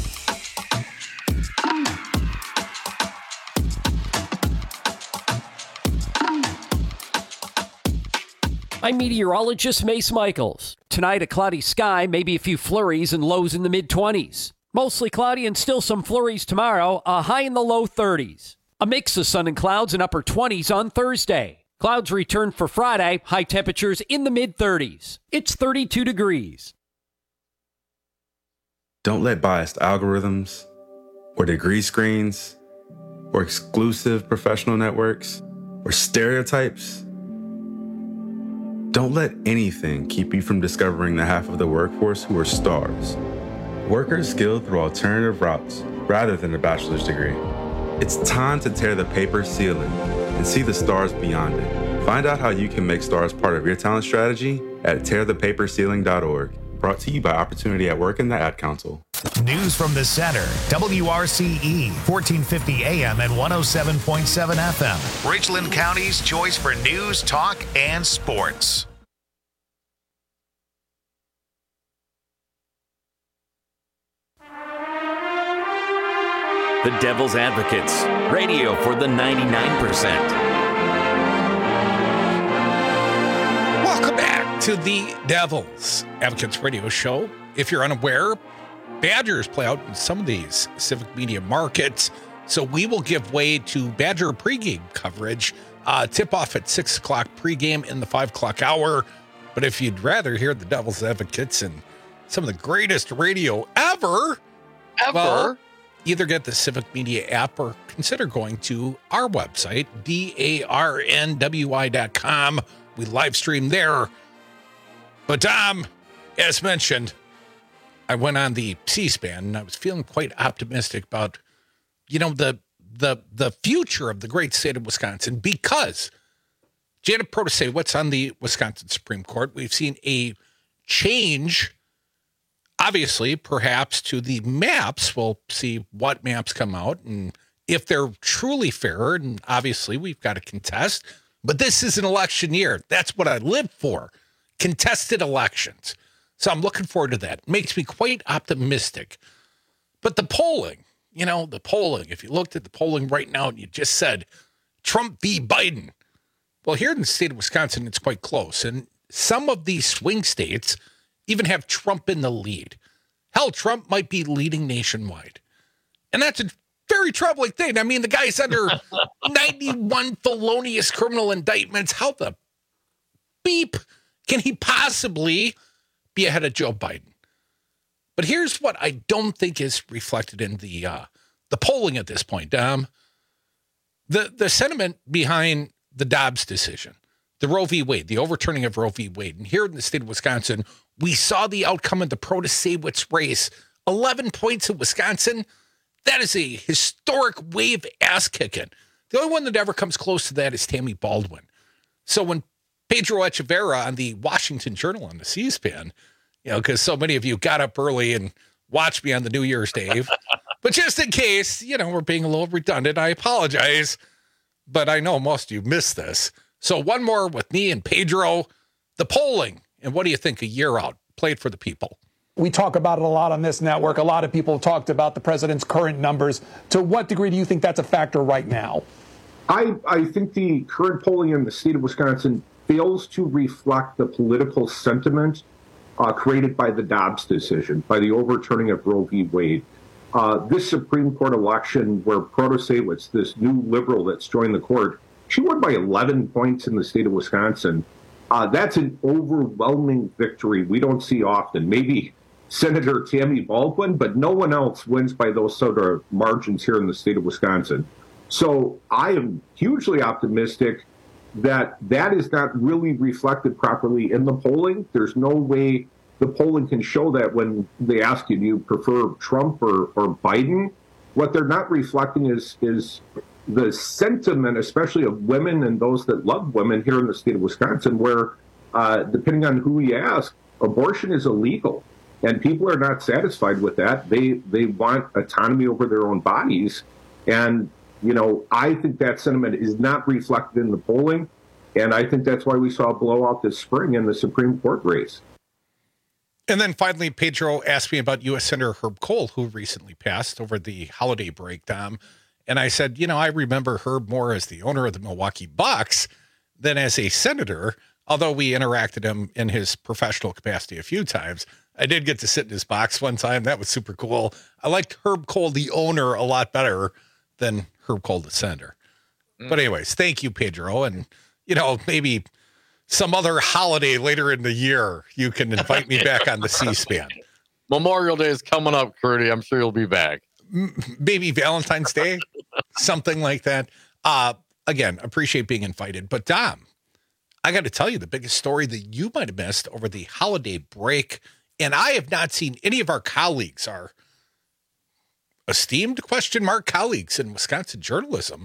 I'm meteorologist Mace Michaels. Tonight, a cloudy sky, maybe a few flurries and lows in the mid-twenties. Mostly cloudy and still some flurries tomorrow, a high in the low thirties. A mix of sun and clouds and upper twenties on Thursday. Clouds return for Friday, high temperatures in the mid-thirties. It's thirty-two degrees. Don't let biased algorithms or degree screens or exclusive professional networks or stereotypes, don't let anything keep you from discovering the half of the workforce who are stars. Workers skilled through alternative routes rather than a bachelor's degree. It's time to tear the paper ceiling and see the stars beyond it. Find out how you can make stars part of your talent strategy at tear the paper ceiling dot org. Brought to you by Opportunity at Work and the Ad Council. News from the center. W R C E, fourteen fifty A M and one oh seven point seven F M. Richland County's choice for news, talk, and sports. The Devil's Advocates, radio for the ninety-nine percent. Welcome back to the Devil's Advocates radio show. If you're unaware, Badgers play out in some of these Civic Media markets, so we will give way to Badger pregame coverage Uh, tip off at six o'clock pregame in the five o'clock hour. But if you'd rather hear the Devil's Advocates and some of the greatest radio ever, ever, well, either get the Civic Media app or consider going to our website, D A R N W I dot com. We live stream there. But, um, as mentioned, I went on the C-SPAN and I was feeling quite optimistic about, you know, the the the future of the great state of Wisconsin, because Janet Protasiewicz on the Wisconsin Supreme Court, we've seen a change, obviously, perhaps to the maps. We'll see what maps come out and if they're truly fair. And obviously, we've got to contest. But this is an election year. That's what I live for, contested elections. So I'm looking forward to that. It makes me quite optimistic. But the polling, you know, the polling, if you looked at the polling right now and you just said Trump v. Biden, well, here in the state of Wisconsin, it's quite close. And some of these swing states even have Trump in the lead. Hell, Trump might be leading nationwide. And that's a very troubling thing. I mean, the guy's under ninety-one felonious criminal indictments. How the beep can he possibly be ahead of Joe Biden? But here's what I don't think is reflected in the uh, the polling at this point. Um, the the sentiment behind the Dobbs decision, the Roe v. Wade, the overturning of Roe v. Wade, and here in the state of Wisconsin, we saw the outcome of the Protasiewicz race. eleven points in Wisconsin. That is a historic wave ass kicking. The only one that ever comes close to that is Tammy Baldwin. So when Pedro Echeverria on the Washington Journal on the C-SPAN, you know, because so many of you got up early and watched me on the New Year's Day, but just in case, you know, we're being a little redundant, I apologize, but I know most of you missed this. So one more with me and Pedro, the polling, and what do you think a year out? Played for the people. We talk about it a lot on this network. A lot of people have talked about the president's current numbers. To what degree do you think that's a factor right now? I, I think the current polling in the state of Wisconsin fails to reflect the political sentiment uh, created by the Dobbs decision, by the overturning of Roe v. Wade. Uh, this Supreme Court election where Protasiewicz, this new liberal that's joined the court, she won by eleven points in the state of Wisconsin. Uh, that's an overwhelming victory we don't see often. Maybe Senator Tammy Baldwin, but no one else wins by those sort of margins here in the state of Wisconsin. So I am hugely optimistic that that is not really reflected properly in the polling. There's no way the polling can show that when they ask you, do you prefer Trump or, or Biden? What they're not reflecting is, is the sentiment, especially of women and those that love women here in the state of Wisconsin, where uh, depending on who you ask, abortion is illegal. And people are not satisfied with that. They they want autonomy over their own bodies. And, you know, I think that sentiment is not reflected in the polling. And I think that's why we saw a blowout this spring in the Supreme Court race. And then finally, Pedro asked me about U S Senator Herb Kohl, who recently passed over the holiday break, Dom. And I said, you know, I remember Herb more as the owner of the Milwaukee Bucks than as a senator, although we interacted him in his professional capacity a few times. I did get to sit in his box one time. That was super cool. I liked Herb Kohl, the owner, a lot better than Herb Kohl, the senator. Mm. But anyways, thank you, Pedro. And, you know, maybe some other holiday later in the year, you can invite me back on the C-SPAN. Memorial Day is coming up, Curdy. I'm sure you'll be back. Maybe Valentine's Day, something like that. Uh, again, appreciate being invited. But Dom, I got to tell you, the biggest story that you might have missed over the holiday break, and I have not seen any of our colleagues, our esteemed question mark colleagues in Wisconsin journalism,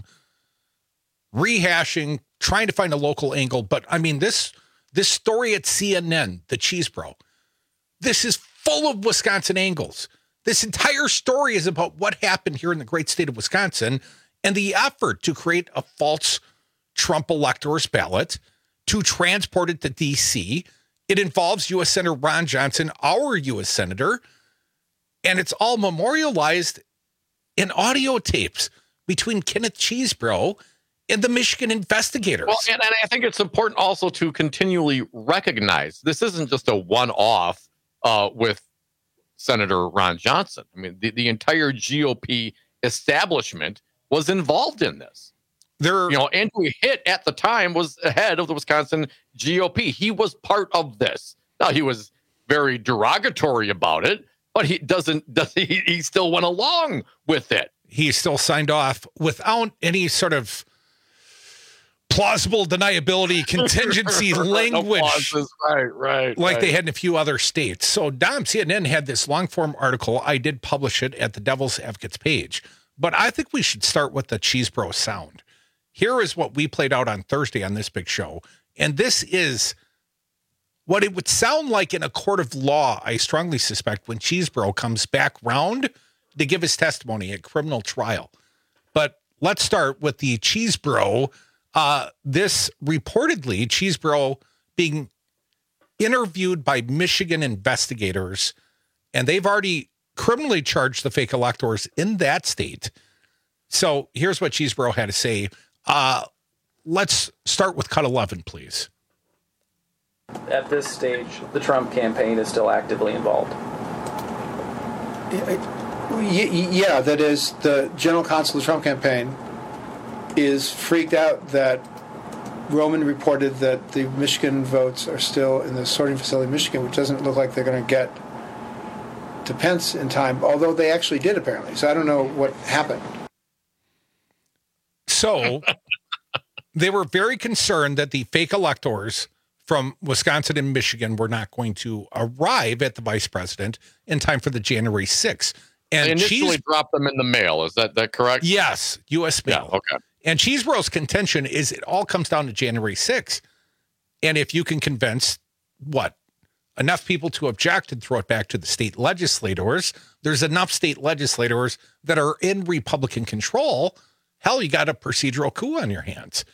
rehashing, trying to find a local angle. But I mean, this this story at C N N, the Cheese Bro, this is full of Wisconsin angles. This entire story is about what happened here in the great state of Wisconsin and the effort to create a false Trump elector's ballot to transport it to D C. It involves U S Senator Ron Johnson, our U S Senator, and it's all memorialized in audio tapes between Kenneth Chesebro and the Michigan investigators. Well, and, and I think it's important also to continually recognize this isn't just a one-off uh, with Senator Ron Johnson. I mean, the, the entire G O P establishment was involved in this. There, you know, Andrew Hitt at the time was head of the Wisconsin G O P. He was part of this. Now, he was very derogatory about it, but he doesn't, does he, he still went along with it. He still signed off without any sort of plausible deniability, contingency language. No clauses. Right, right. Like right. they had in a few other states. So Dom, C N N had this long form article. I did publish it at the Devil's Advocates page, but I think we should start with the Cheesebro sound. Here is what we played out on Thursday on this big show. And this is what it would sound like in a court of law, I strongly suspect, when Cheesebro comes back round to give his testimony at criminal trial. But let's start with the Cheesebro. Uh, this reportedly, Cheesebro being interviewed by Michigan investigators, and they've already criminally charged the fake electors in that state. So here's what Cheesebro had to say. Uh, let's start with cut eleven, please. At this stage, the Trump campaign is still actively involved. Yeah, that is, the general counsel of the Trump campaign is freaked out that Roman reported that the Michigan votes are still in the sorting facility in Michigan, which doesn't look like they're going to get to Pence in time, although they actually did apparently. So I don't know what happened. So they were very concerned that the fake electors from Wisconsin and Michigan were not going to arrive at the vice president in time for the January sixth. And they initially Cheese- dropped them in the mail. Is that, that correct? Yes, U S mail. Yeah, okay. And Cheesebro's contention is it all comes down to January sixth. And if you can convince, what, enough people to object and throw it back to the state legislators, there's enough state legislators that are in Republican control. Hell, you got a procedural coup on your hands.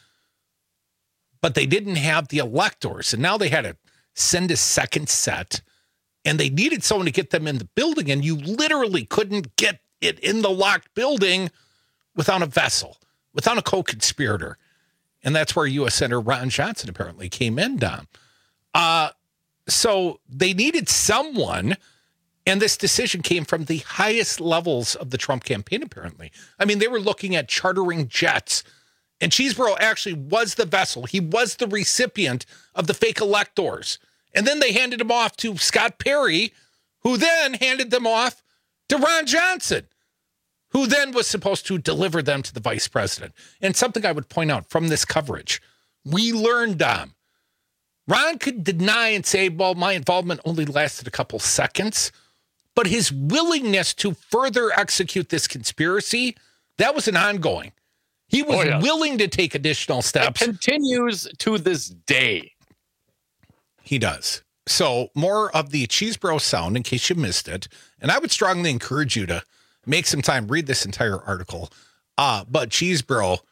But they didn't have the electors, and now they had to send a second set, and they needed someone to get them in the building, and you literally couldn't get it in the locked building without a vessel, without a co-conspirator. And that's where U S Senator Ron Johnson apparently came in, Dom. Uh, so they needed someone, and this decision came from the highest levels of the Trump campaign, apparently. I mean, they were looking at chartering jets, and Cheesebro actually was the vessel. He was the recipient of the fake electors. And then they handed him off to Scott Perry, who then handed them off to Ron Johnson, who then was supposed to deliver them to the vice president. And something I would point out from this coverage, we learned, Dom, Ron could deny and say, well, my involvement only lasted a couple seconds, but his willingness to further execute this conspiracy, that was an ongoing. He was oh, yeah. willing to take additional steps. It continues to this day. He does. So more of the Cheesebro sound in case you missed it. And I would strongly encourage you to make some time, read this entire article. Uh, but Cheesebro,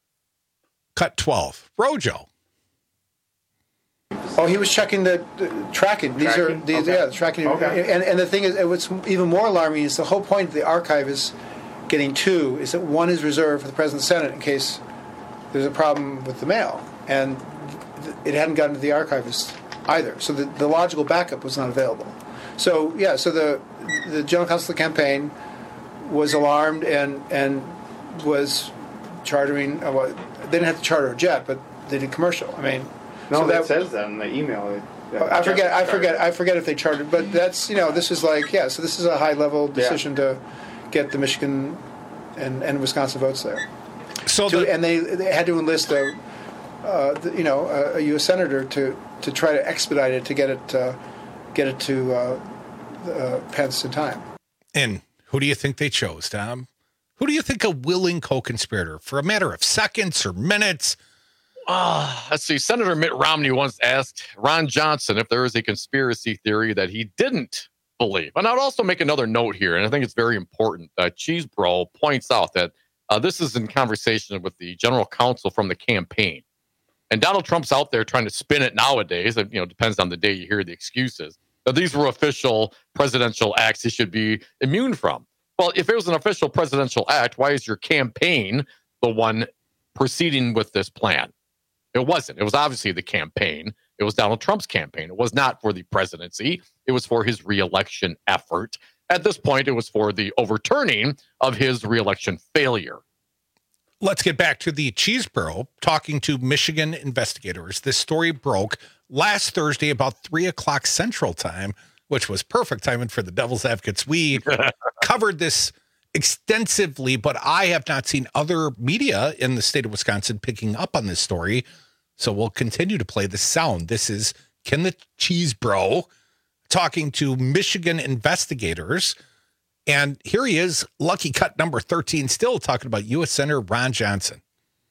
cut twelve. Rojo. Oh, he was checking the, the tracking. These tracking? are these, okay. yeah, the tracking. Okay. And and the thing is, what's even more alarming is the whole point of the archive is getting two is that one is reserved for the President and the Senate in case there's a problem with the mail, and th- it hadn't gotten to the archivist either. So the, the logical backup was not available. So yeah, so the the General Counsel of the campaign was alarmed and and was chartering. Uh, well, they didn't have to charter a jet, but they did commercial. I mean, no, so that says that in the email. I forget. I forget. I forget if they chartered, but that's you know this is like yeah. So this is a high level decision yeah. to get the Michigan and, and Wisconsin votes there. So to, the, and they, they had to enlist a, uh, the, you know, a, a U S senator to, to try to expedite it to get it uh, get it to uh, uh, Pence in time. And who do you think they chose, Tom? Who do you think a willing co-conspirator for a matter of seconds or minutes? Uh, let's see. Senator Mitt Romney once asked Ron Johnson if there is a conspiracy theory that he didn't believe. And I'd also make another note here, and I think it's very important. Uh, Cheesebro points out that uh, this is in conversation with the general counsel from the campaign. And Donald Trump's out there trying to spin it nowadays. It, you know, depends on the day you hear the excuses. That these were official presidential acts he should be immune from. Well, if it was an official presidential act, why is your campaign the one proceeding with this plan? It wasn't. It was obviously the campaign. It was Donald Trump's campaign. It was not for the presidency. It was for his reelection effort. At this point, it was for the overturning of his reelection failure. Let's get back to the Cheeseboro, talking to Michigan investigators. This story broke last Thursday about three o'clock Central Time, which was perfect timing for the Devil's Advocates. We covered this extensively, but I have not seen other media in the state of Wisconsin picking up on this story. So we'll continue to play the sound. This is Ken the Cheesebro talking to Michigan investigators. And here he is, lucky cut number thirteen, still talking about U S Senator Ron Johnson.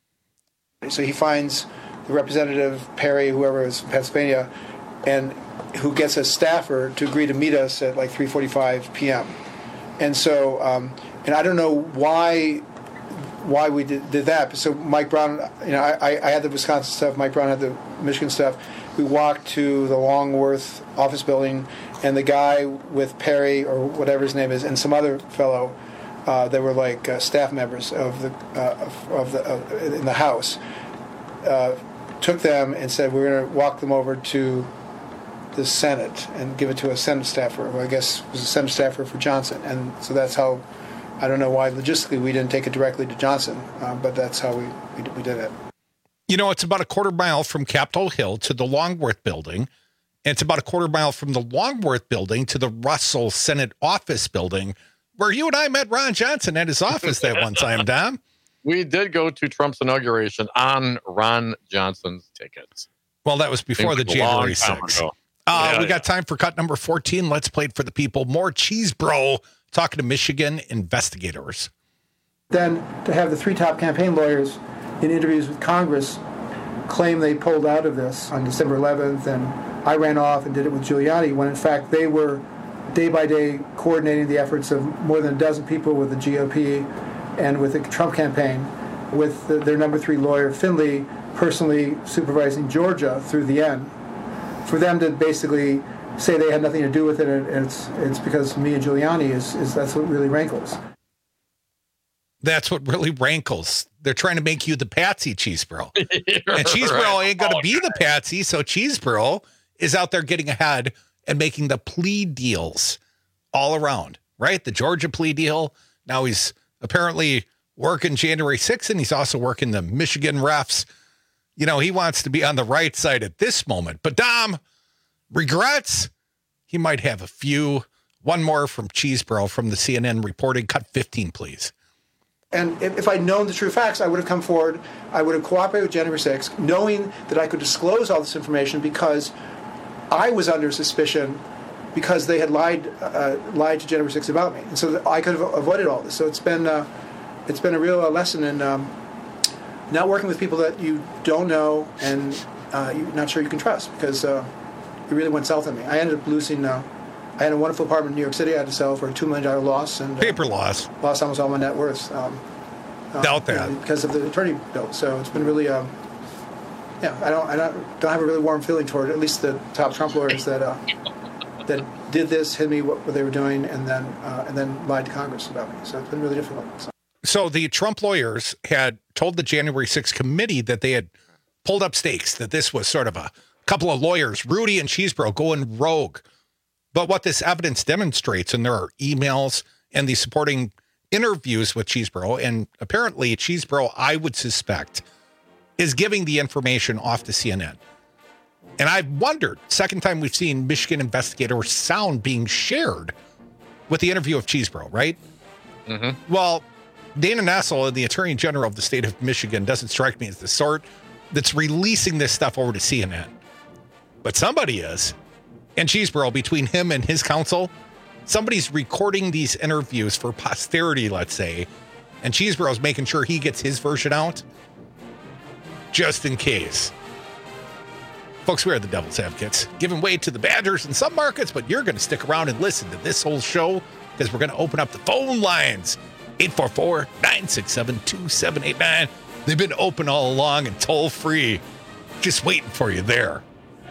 So he finds the representative, Perry, whoever is from Pennsylvania, and who gets a staffer to agree to meet us at like three forty-five p.m. And so, um, and I don't know why why we did, did that. So Mike Brown, you know, I, I had the Wisconsin stuff, Mike Brown had the Michigan stuff. We walked to the Longworth office building, and the guy with Perry, or whatever his name is, and some other fellow, uh, they were like uh, staff members of the uh, of, of the uh, in the House, uh, took them and said, we're going to walk them over to the Senate and give it to a Senate staffer, who I guess was a Senate staffer for Johnson. And so that's how, I don't know why logistically we didn't take it directly to Johnson, uh, but that's how we, we, we did it. You know, it's about a quarter mile from Capitol Hill to the Longworth building. And it's about a quarter mile from the Longworth building to the Russell Senate office building, where you and I met Ron Johnson at his office that one time, Dom. We did go to Trump's inauguration on Ron Johnson's tickets. Well, that was before the January sixth. Uh, yeah, we yeah. got time for cut number fourteen. Let's play it for the people. More Cheesebro talking to Michigan investigators. Then to have the three top campaign lawyers in interviews with Congress claim they pulled out of this on December eleventh, and I ran off and did it with Giuliani, when in fact they were day by day coordinating the efforts of more than a dozen people with the G O P and with the Trump campaign, with the, their number three lawyer, Finley, personally supervising Georgia through the end. For them to basically say they had nothing to do with it, and it's it's because me and Giuliani, is, is that's what really rankles. That's what really rankles. They're trying to make you the patsy, Cheesebro. And Cheesebro ain't going to be the patsy, so Cheesebro is out there getting ahead and making the plea deals all around, right? The Georgia plea deal. Now he's apparently working January sixth, and he's also working the Michigan refs. You know, he wants to be on the right side at this moment. But Dom, regrets? He might have a few. One more from Cheesebro from the C N N reporting. Cut fifteen, please. And if, if I'd known the true facts, I would have come forward. I would have cooperated with January sixth, knowing that I could disclose all this information because I was under suspicion because they had lied uh, lied to January sixth about me, and so that I could have avoided all this. So it's been uh, it's been a real uh, lesson in um, not working with people that you don't know and uh, you're not sure you can trust, because uh, it really went south on me. I ended up losing. Uh, I had a wonderful apartment in New York City I had to sell for a two million dollars loss. And, uh, Paper loss. Lost almost all my net worth. Um, um, Doubt that. Because of the attorney bill. So it's been really, um, yeah, I don't I don't, don't have a really warm feeling toward it, at least the top Trump lawyers that uh, that did this, hid me what, what they were doing, and then uh, and then lied to Congress about me. So it's been really difficult. So. So the Trump lawyers had told the January sixth committee that they had pulled up stakes, that this was sort of a couple of lawyers, Rudy and Cheesebro, going rogue. But what this evidence demonstrates, and there are emails and the supporting interviews with Cheesebro, and apparently Cheesebro, I would suspect, is giving the information off to C N N. And I've wondered, second time we've seen Michigan investigator sound being shared with the interview of Cheesebro, right? Mm-hmm. Well, Dana Nessel, the Attorney General of the state of Michigan, doesn't strike me as the sort that's releasing this stuff over to C N N. But somebody is. And Cheesebro, between him and his counsel, somebody's recording these interviews for posterity, let's say, and Cheesebro's making sure he gets his version out just in case. Folks, we are the Devil's Advocates, giving way to the Badgers in some markets, but you're going to stick around and listen to this whole show because we're going to open up the phone lines. eight four four, nine six seven, two seven eight nine. They've been open all along and toll free. Just waiting for you there.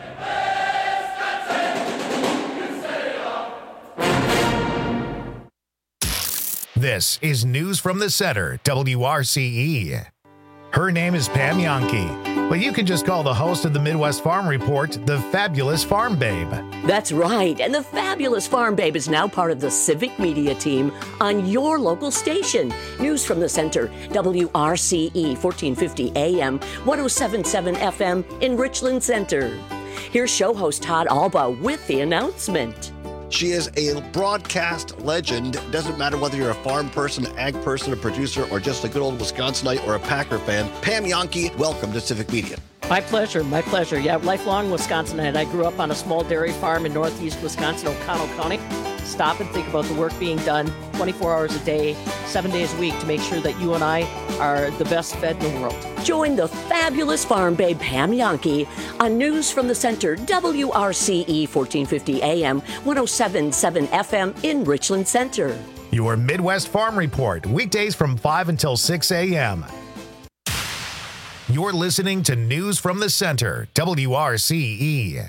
This is News from the Center, W R C E. Her name is Pam Yankee. But you can just call the host of the Midwest Farm Report the Fabulous Farm Babe. That's right, and the Fabulous Farm Babe is now part of the Civic Media team on your local station. News from the Center, W R C E, fourteen fifty A M, one oh seven point seven F M in Richland Center. Here's show host Todd Alba with the announcement. She is a broadcast legend. Doesn't matter whether you're a farm person, ag person, a producer, or just a good old Wisconsinite or a Packer fan. Pam Jahnke, welcome to Civic Media. My pleasure, my pleasure. Yeah, lifelong Wisconsinite. I grew up on a small dairy farm in northeast Wisconsin, O'Connell County. Stop and think about the work being done twenty-four hours a day, seven days a week to make sure that you and I are the best fed in the world. Join the Fabulous Farm Babe Pam Jahnke on News from the Center, W R C E, fourteen fifty A M, one oh seven point seven F M in Richland Center. Your Midwest Farm Report, weekdays from five until six A M. You're listening to News from the Center, W R C E.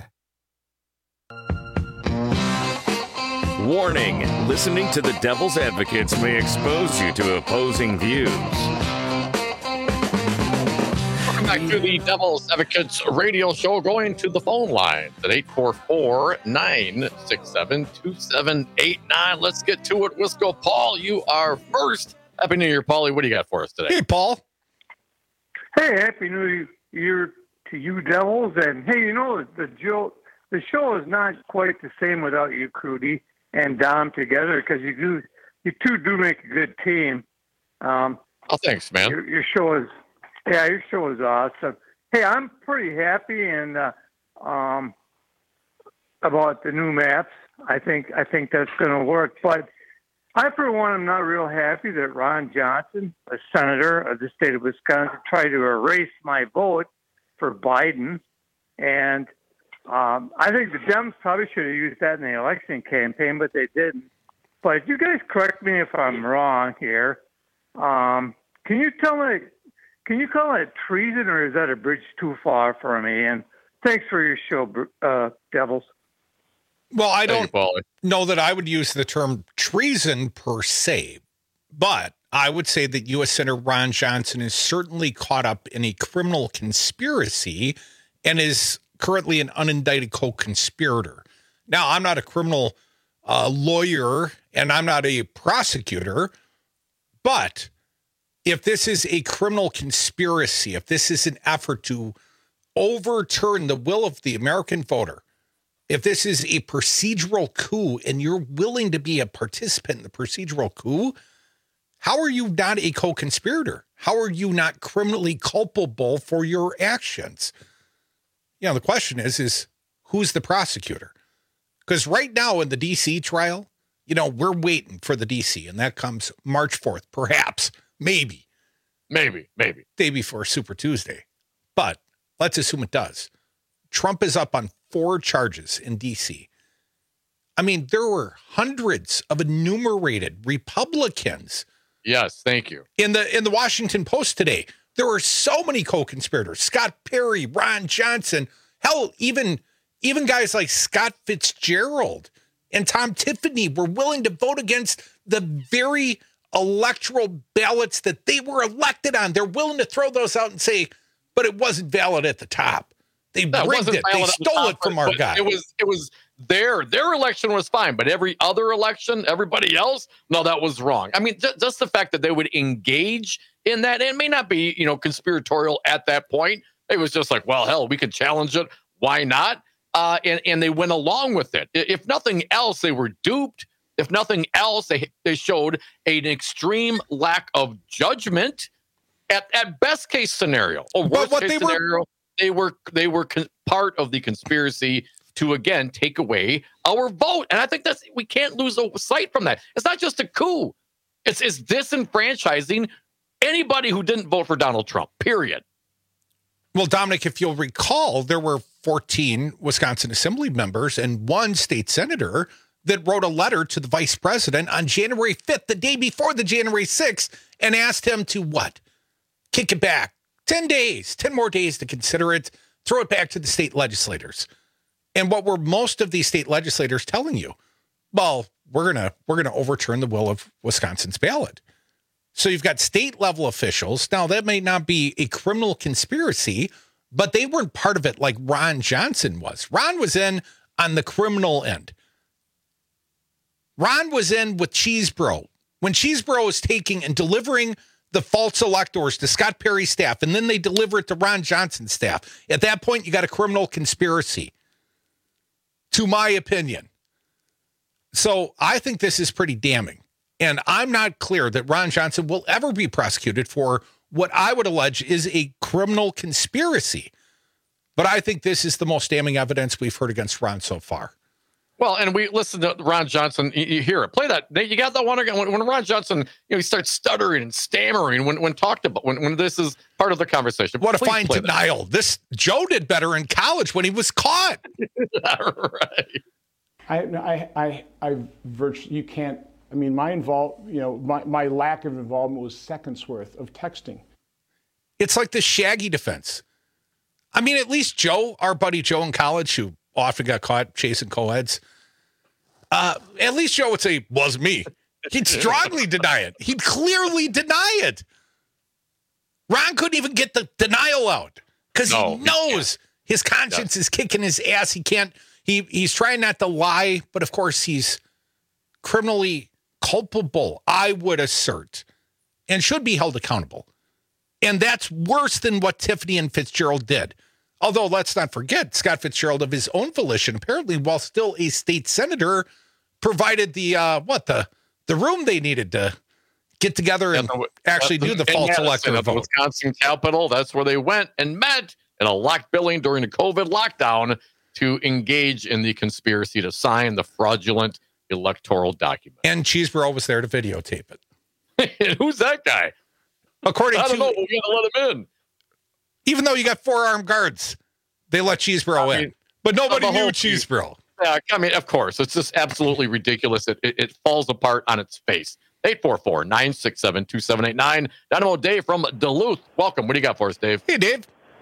Warning, listening to the Devil's Advocates may expose you to opposing views. Welcome back to the Devil's Advocates radio show. Going to the phone lines at eight four four, nine six seven, two seven eight nine. Let's get to it. Wisco Paul, you are first. Happy New Year, Paulie. What do you got for us today? Hey, Paul. Hey, Happy New Year to you, Devils. And hey, you know, the, Joe, the show is not quite the same without you, Crudy and Dom together, because you do, you two do make a good team. Um, oh, thanks, man. Your, your show is, yeah, your show is awesome. Hey, I'm pretty happy and uh, um, about the new maps. I think I think that's going to work. But I, for one, am not real happy that Ron Johnson, a senator of the state of Wisconsin, tried to erase my vote for Biden. And Um, I think the Dems probably should have used that in the election campaign, but they didn't. But you guys correct me if I'm wrong here. Um, can you tell me, can you call it treason, or is that a bridge too far for me? And thanks for your show, uh, Devils. Well, I don't know that I would use the term treason per se, but I would say that U S Senator Ron Johnson is certainly caught up in a criminal conspiracy and is currently an unindicted co-conspirator. Now, I'm not a criminal uh, lawyer and I'm not a prosecutor, but if this is a criminal conspiracy, if this is an effort to overturn the will of the American voter, if this is a procedural coup and you're willing to be a participant in the procedural coup, how are you not a co-conspirator? How are you not criminally culpable for your actions? You know, the question is, is who's the prosecutor? Because right now in the D C trial, you know, we're waiting for the D C, and that comes March fourth, perhaps, maybe. Maybe, maybe. Day before Super Tuesday. But let's assume it does. Trump is up on four charges in D C. I mean, there were hundreds of enumerated Republicans. Yes, thank you. In the in the Washington Post today. There were so many co-conspirators, Scott Perry, Ron Johnson, hell, even, even guys like Scott Fitzgerald and Tom Tiffany were willing to vote against the very electoral ballots that they were elected on. They're willing to throw those out and say, but it wasn't valid at the top. They no, rigged it. They stole the it from our guy. It was, it was their, their election was fine, but every other election, everybody else, no, that was wrong. I mean, just, just the fact that they would engage in that, it may not be, you know, conspiratorial at that point. It was just like, well, hell, we could challenge it. Why not? Uh, and, and they went along with it. If nothing else, they were duped. If nothing else, they, they showed an extreme lack of judgment at, at best case scenario or worst case they scenario. Were- They were they were con- part of the conspiracy to, again, take away our vote. And I think that's we can't lose sight from that. It's not just a coup. It's, it's disenfranchising anybody who didn't vote for Donald Trump, period. Well, Dominic, if you'll recall, there were fourteen Wisconsin Assembly members and one state senator that wrote a letter to the vice president on January fifth, the day before the January sixth, and asked him to what? Kick it back. ten days, ten more days to consider it, throw it back to the state legislators. And what were most of these state legislators telling you? Well, we're going to we're going to overturn the will of Wisconsin's ballot. So you've got state level officials. Now, that may not be a criminal conspiracy, but they weren't part of it like Ron Johnson was. Ron was in on the criminal end. Ron was in with Cheesebro. When Cheesebro was taking and delivering the false electors to Scott Perry's staff, and then they deliver it to Ron Johnson's staff. At that point, you got a criminal conspiracy, to my opinion. So I think this is pretty damning. And I'm not clear that Ron Johnson will ever be prosecuted for what I would allege is a criminal conspiracy. But I think this is the most damning evidence we've heard against Ron so far. Well, and we listen to Ron Johnson. You, you hear it. Play that. You got that one again. When, when Ron Johnson, you know, he starts stuttering and stammering when, when talked about, when, when this is part of the conversation. What Please a fine denial. That. This Joe did better in college when he was caught. Right. I, I, I, I virtually, you can't, I mean, my involve, you know, my, my lack of involvement was seconds worth of texting. It's like the Shaggy defense. I mean, at least Joe, our buddy Joe in college, who often got caught chasing co-eds, uh, at least Joe would say, was me. He'd strongly deny it. He'd clearly deny it. Ron couldn't even get the denial out because no, he knows he his conscience yeah. is kicking his ass. He can't, he he's trying not to lie, but of course he's criminally culpable, I would assert, and should be held accountable. And that's worse than what Tiffany and Fitzgerald did. Although, let's not forget, Scott Fitzgerald, of his own volition, apparently, while still a state senator, provided the, uh, what, the the room they needed to get together and yeah, actually do the false elector vote. The Wisconsin Capitol, that's where they went and met in a locked building during the COVID lockdown to engage in the conspiracy to sign the fraudulent electoral document. And Cheesebro was there to videotape it. Who's that guy? According I don't to, know, we gotta let him in. Even though you got four armed guards, they let Cheesebro I mean, in. But nobody knew Cheesebro. Yeah, I mean, of course. It's just absolutely ridiculous. It, it, it falls apart on its face. eight four four, nine six seven, two seven eight nine. Dynamo Dave from Duluth. Welcome. What do you got for us, Dave? Hey, Dave.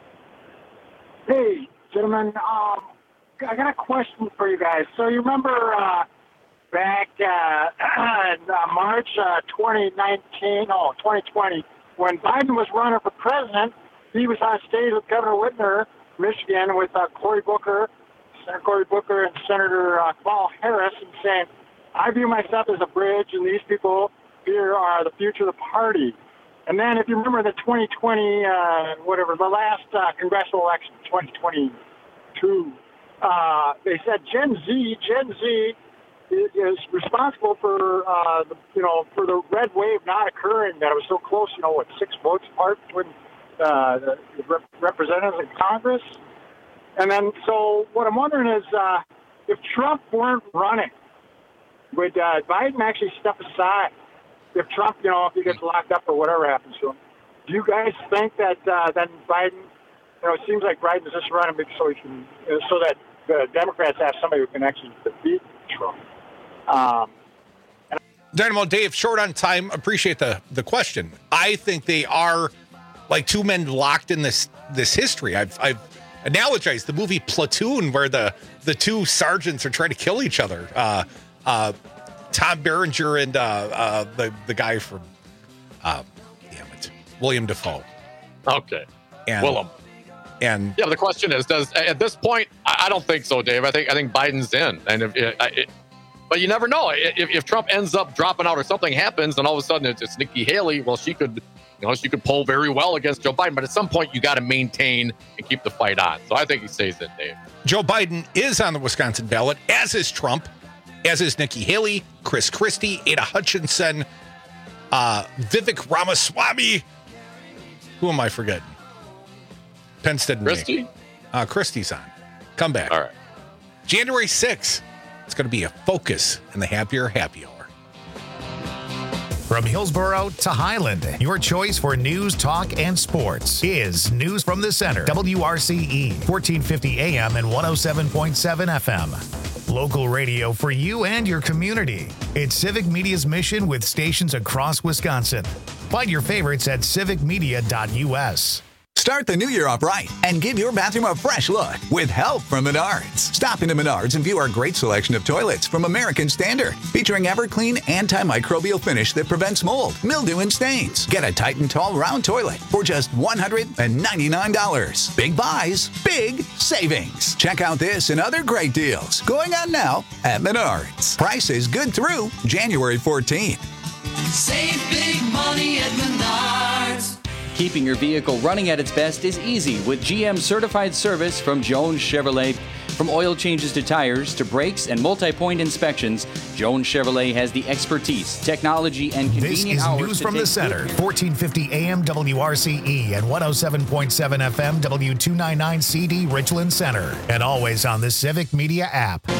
Hey, gentlemen. Um, I got a question for you guys. So you remember uh, back uh, in uh, March uh, twenty nineteen, oh, twenty twenty, when Biden was running for president, he was on stage with Governor Whitmer, Michigan, with uh, Cory Booker, Senator Cory Booker, and Senator uh, Kamala Harris, and saying, I view myself as a bridge, and these people here are the future of the party. And then if you remember the twenty twenty, uh, whatever, the last uh, congressional election, twenty twenty-two, uh, they said Gen Z, Gen Z is responsible for, uh, the, you know, for the red wave not occurring, that it was so close, you know, what, six votes apart between uh, the rep- representatives in Congress. And then, so what I'm wondering is, uh, if Trump weren't running, would uh, Biden actually step aside? If Trump, you know, if he gets locked up or whatever happens to him, do you guys think that uh, then Biden, you know, it seems like Biden's just running so he can, you know, so that the Democrats have somebody who can actually defeat Trump. Um, Dynamo Dave, short on time. Appreciate the the question. I think they are like two men locked in this this history. I've I've analogized the movie Platoon, where the the two sergeants are trying to kill each other. Uh, uh, Tom Berenger and uh, uh, the the guy from, uh, damn it, William Dafoe. Okay, and, Willem. And yeah, but the question is, does at this point? I don't think so, Dave. I think I think Biden's in, and if, it, it, but you never know. If, if Trump ends up dropping out or something happens, and all of a sudden it's, it's Nikki Haley, well, she could, you know, she could poll very well against Joe Biden. But at some point, you got to maintain and keep the fight on. So I think he stays in, Dave. Joe Biden is on the Wisconsin ballot, as is Trump, as is Nikki Haley, Chris Christie, Ada Hutchinson, uh, Vivek Ramaswamy. Who am I forgetting? Pence didn't Christie? make. Uh, Christie's on. Come back. All right. January sixth. It's going to be a focus in the Happier Happy Hour. From Hillsboro to Highland, your choice for news, talk, and sports is News from the Center. W R C E, fourteen fifty A M and one oh seven point seven F M. Local radio for you and your community. It's Civic Media's mission with stations across Wisconsin. Find your favorites at civic media dot U S. Start the new year off right and give your bathroom a fresh look with help from Menards. Stop into Menards and view our great selection of toilets from American Standard, featuring EverClean antimicrobial finish that prevents mold, mildew, and stains. Get a Titan Tall Round Toilet for just one hundred ninety-nine dollars. Big buys, big savings. Check out this and other great deals going on now at Menards. Prices good through January fourteenth. Save big money at Menards. Keeping your vehicle running at its best is easy with G M certified service from Jones Chevrolet. From oil changes to tires to brakes and multi-point inspections, Jones Chevrolet has the expertise, technology, and convenient hours to This is News from the Center, good- fourteen fifty A M W R C E and one oh seven point seven F M W two ninety-nine C D Richland Center. And always on the Civic Media app.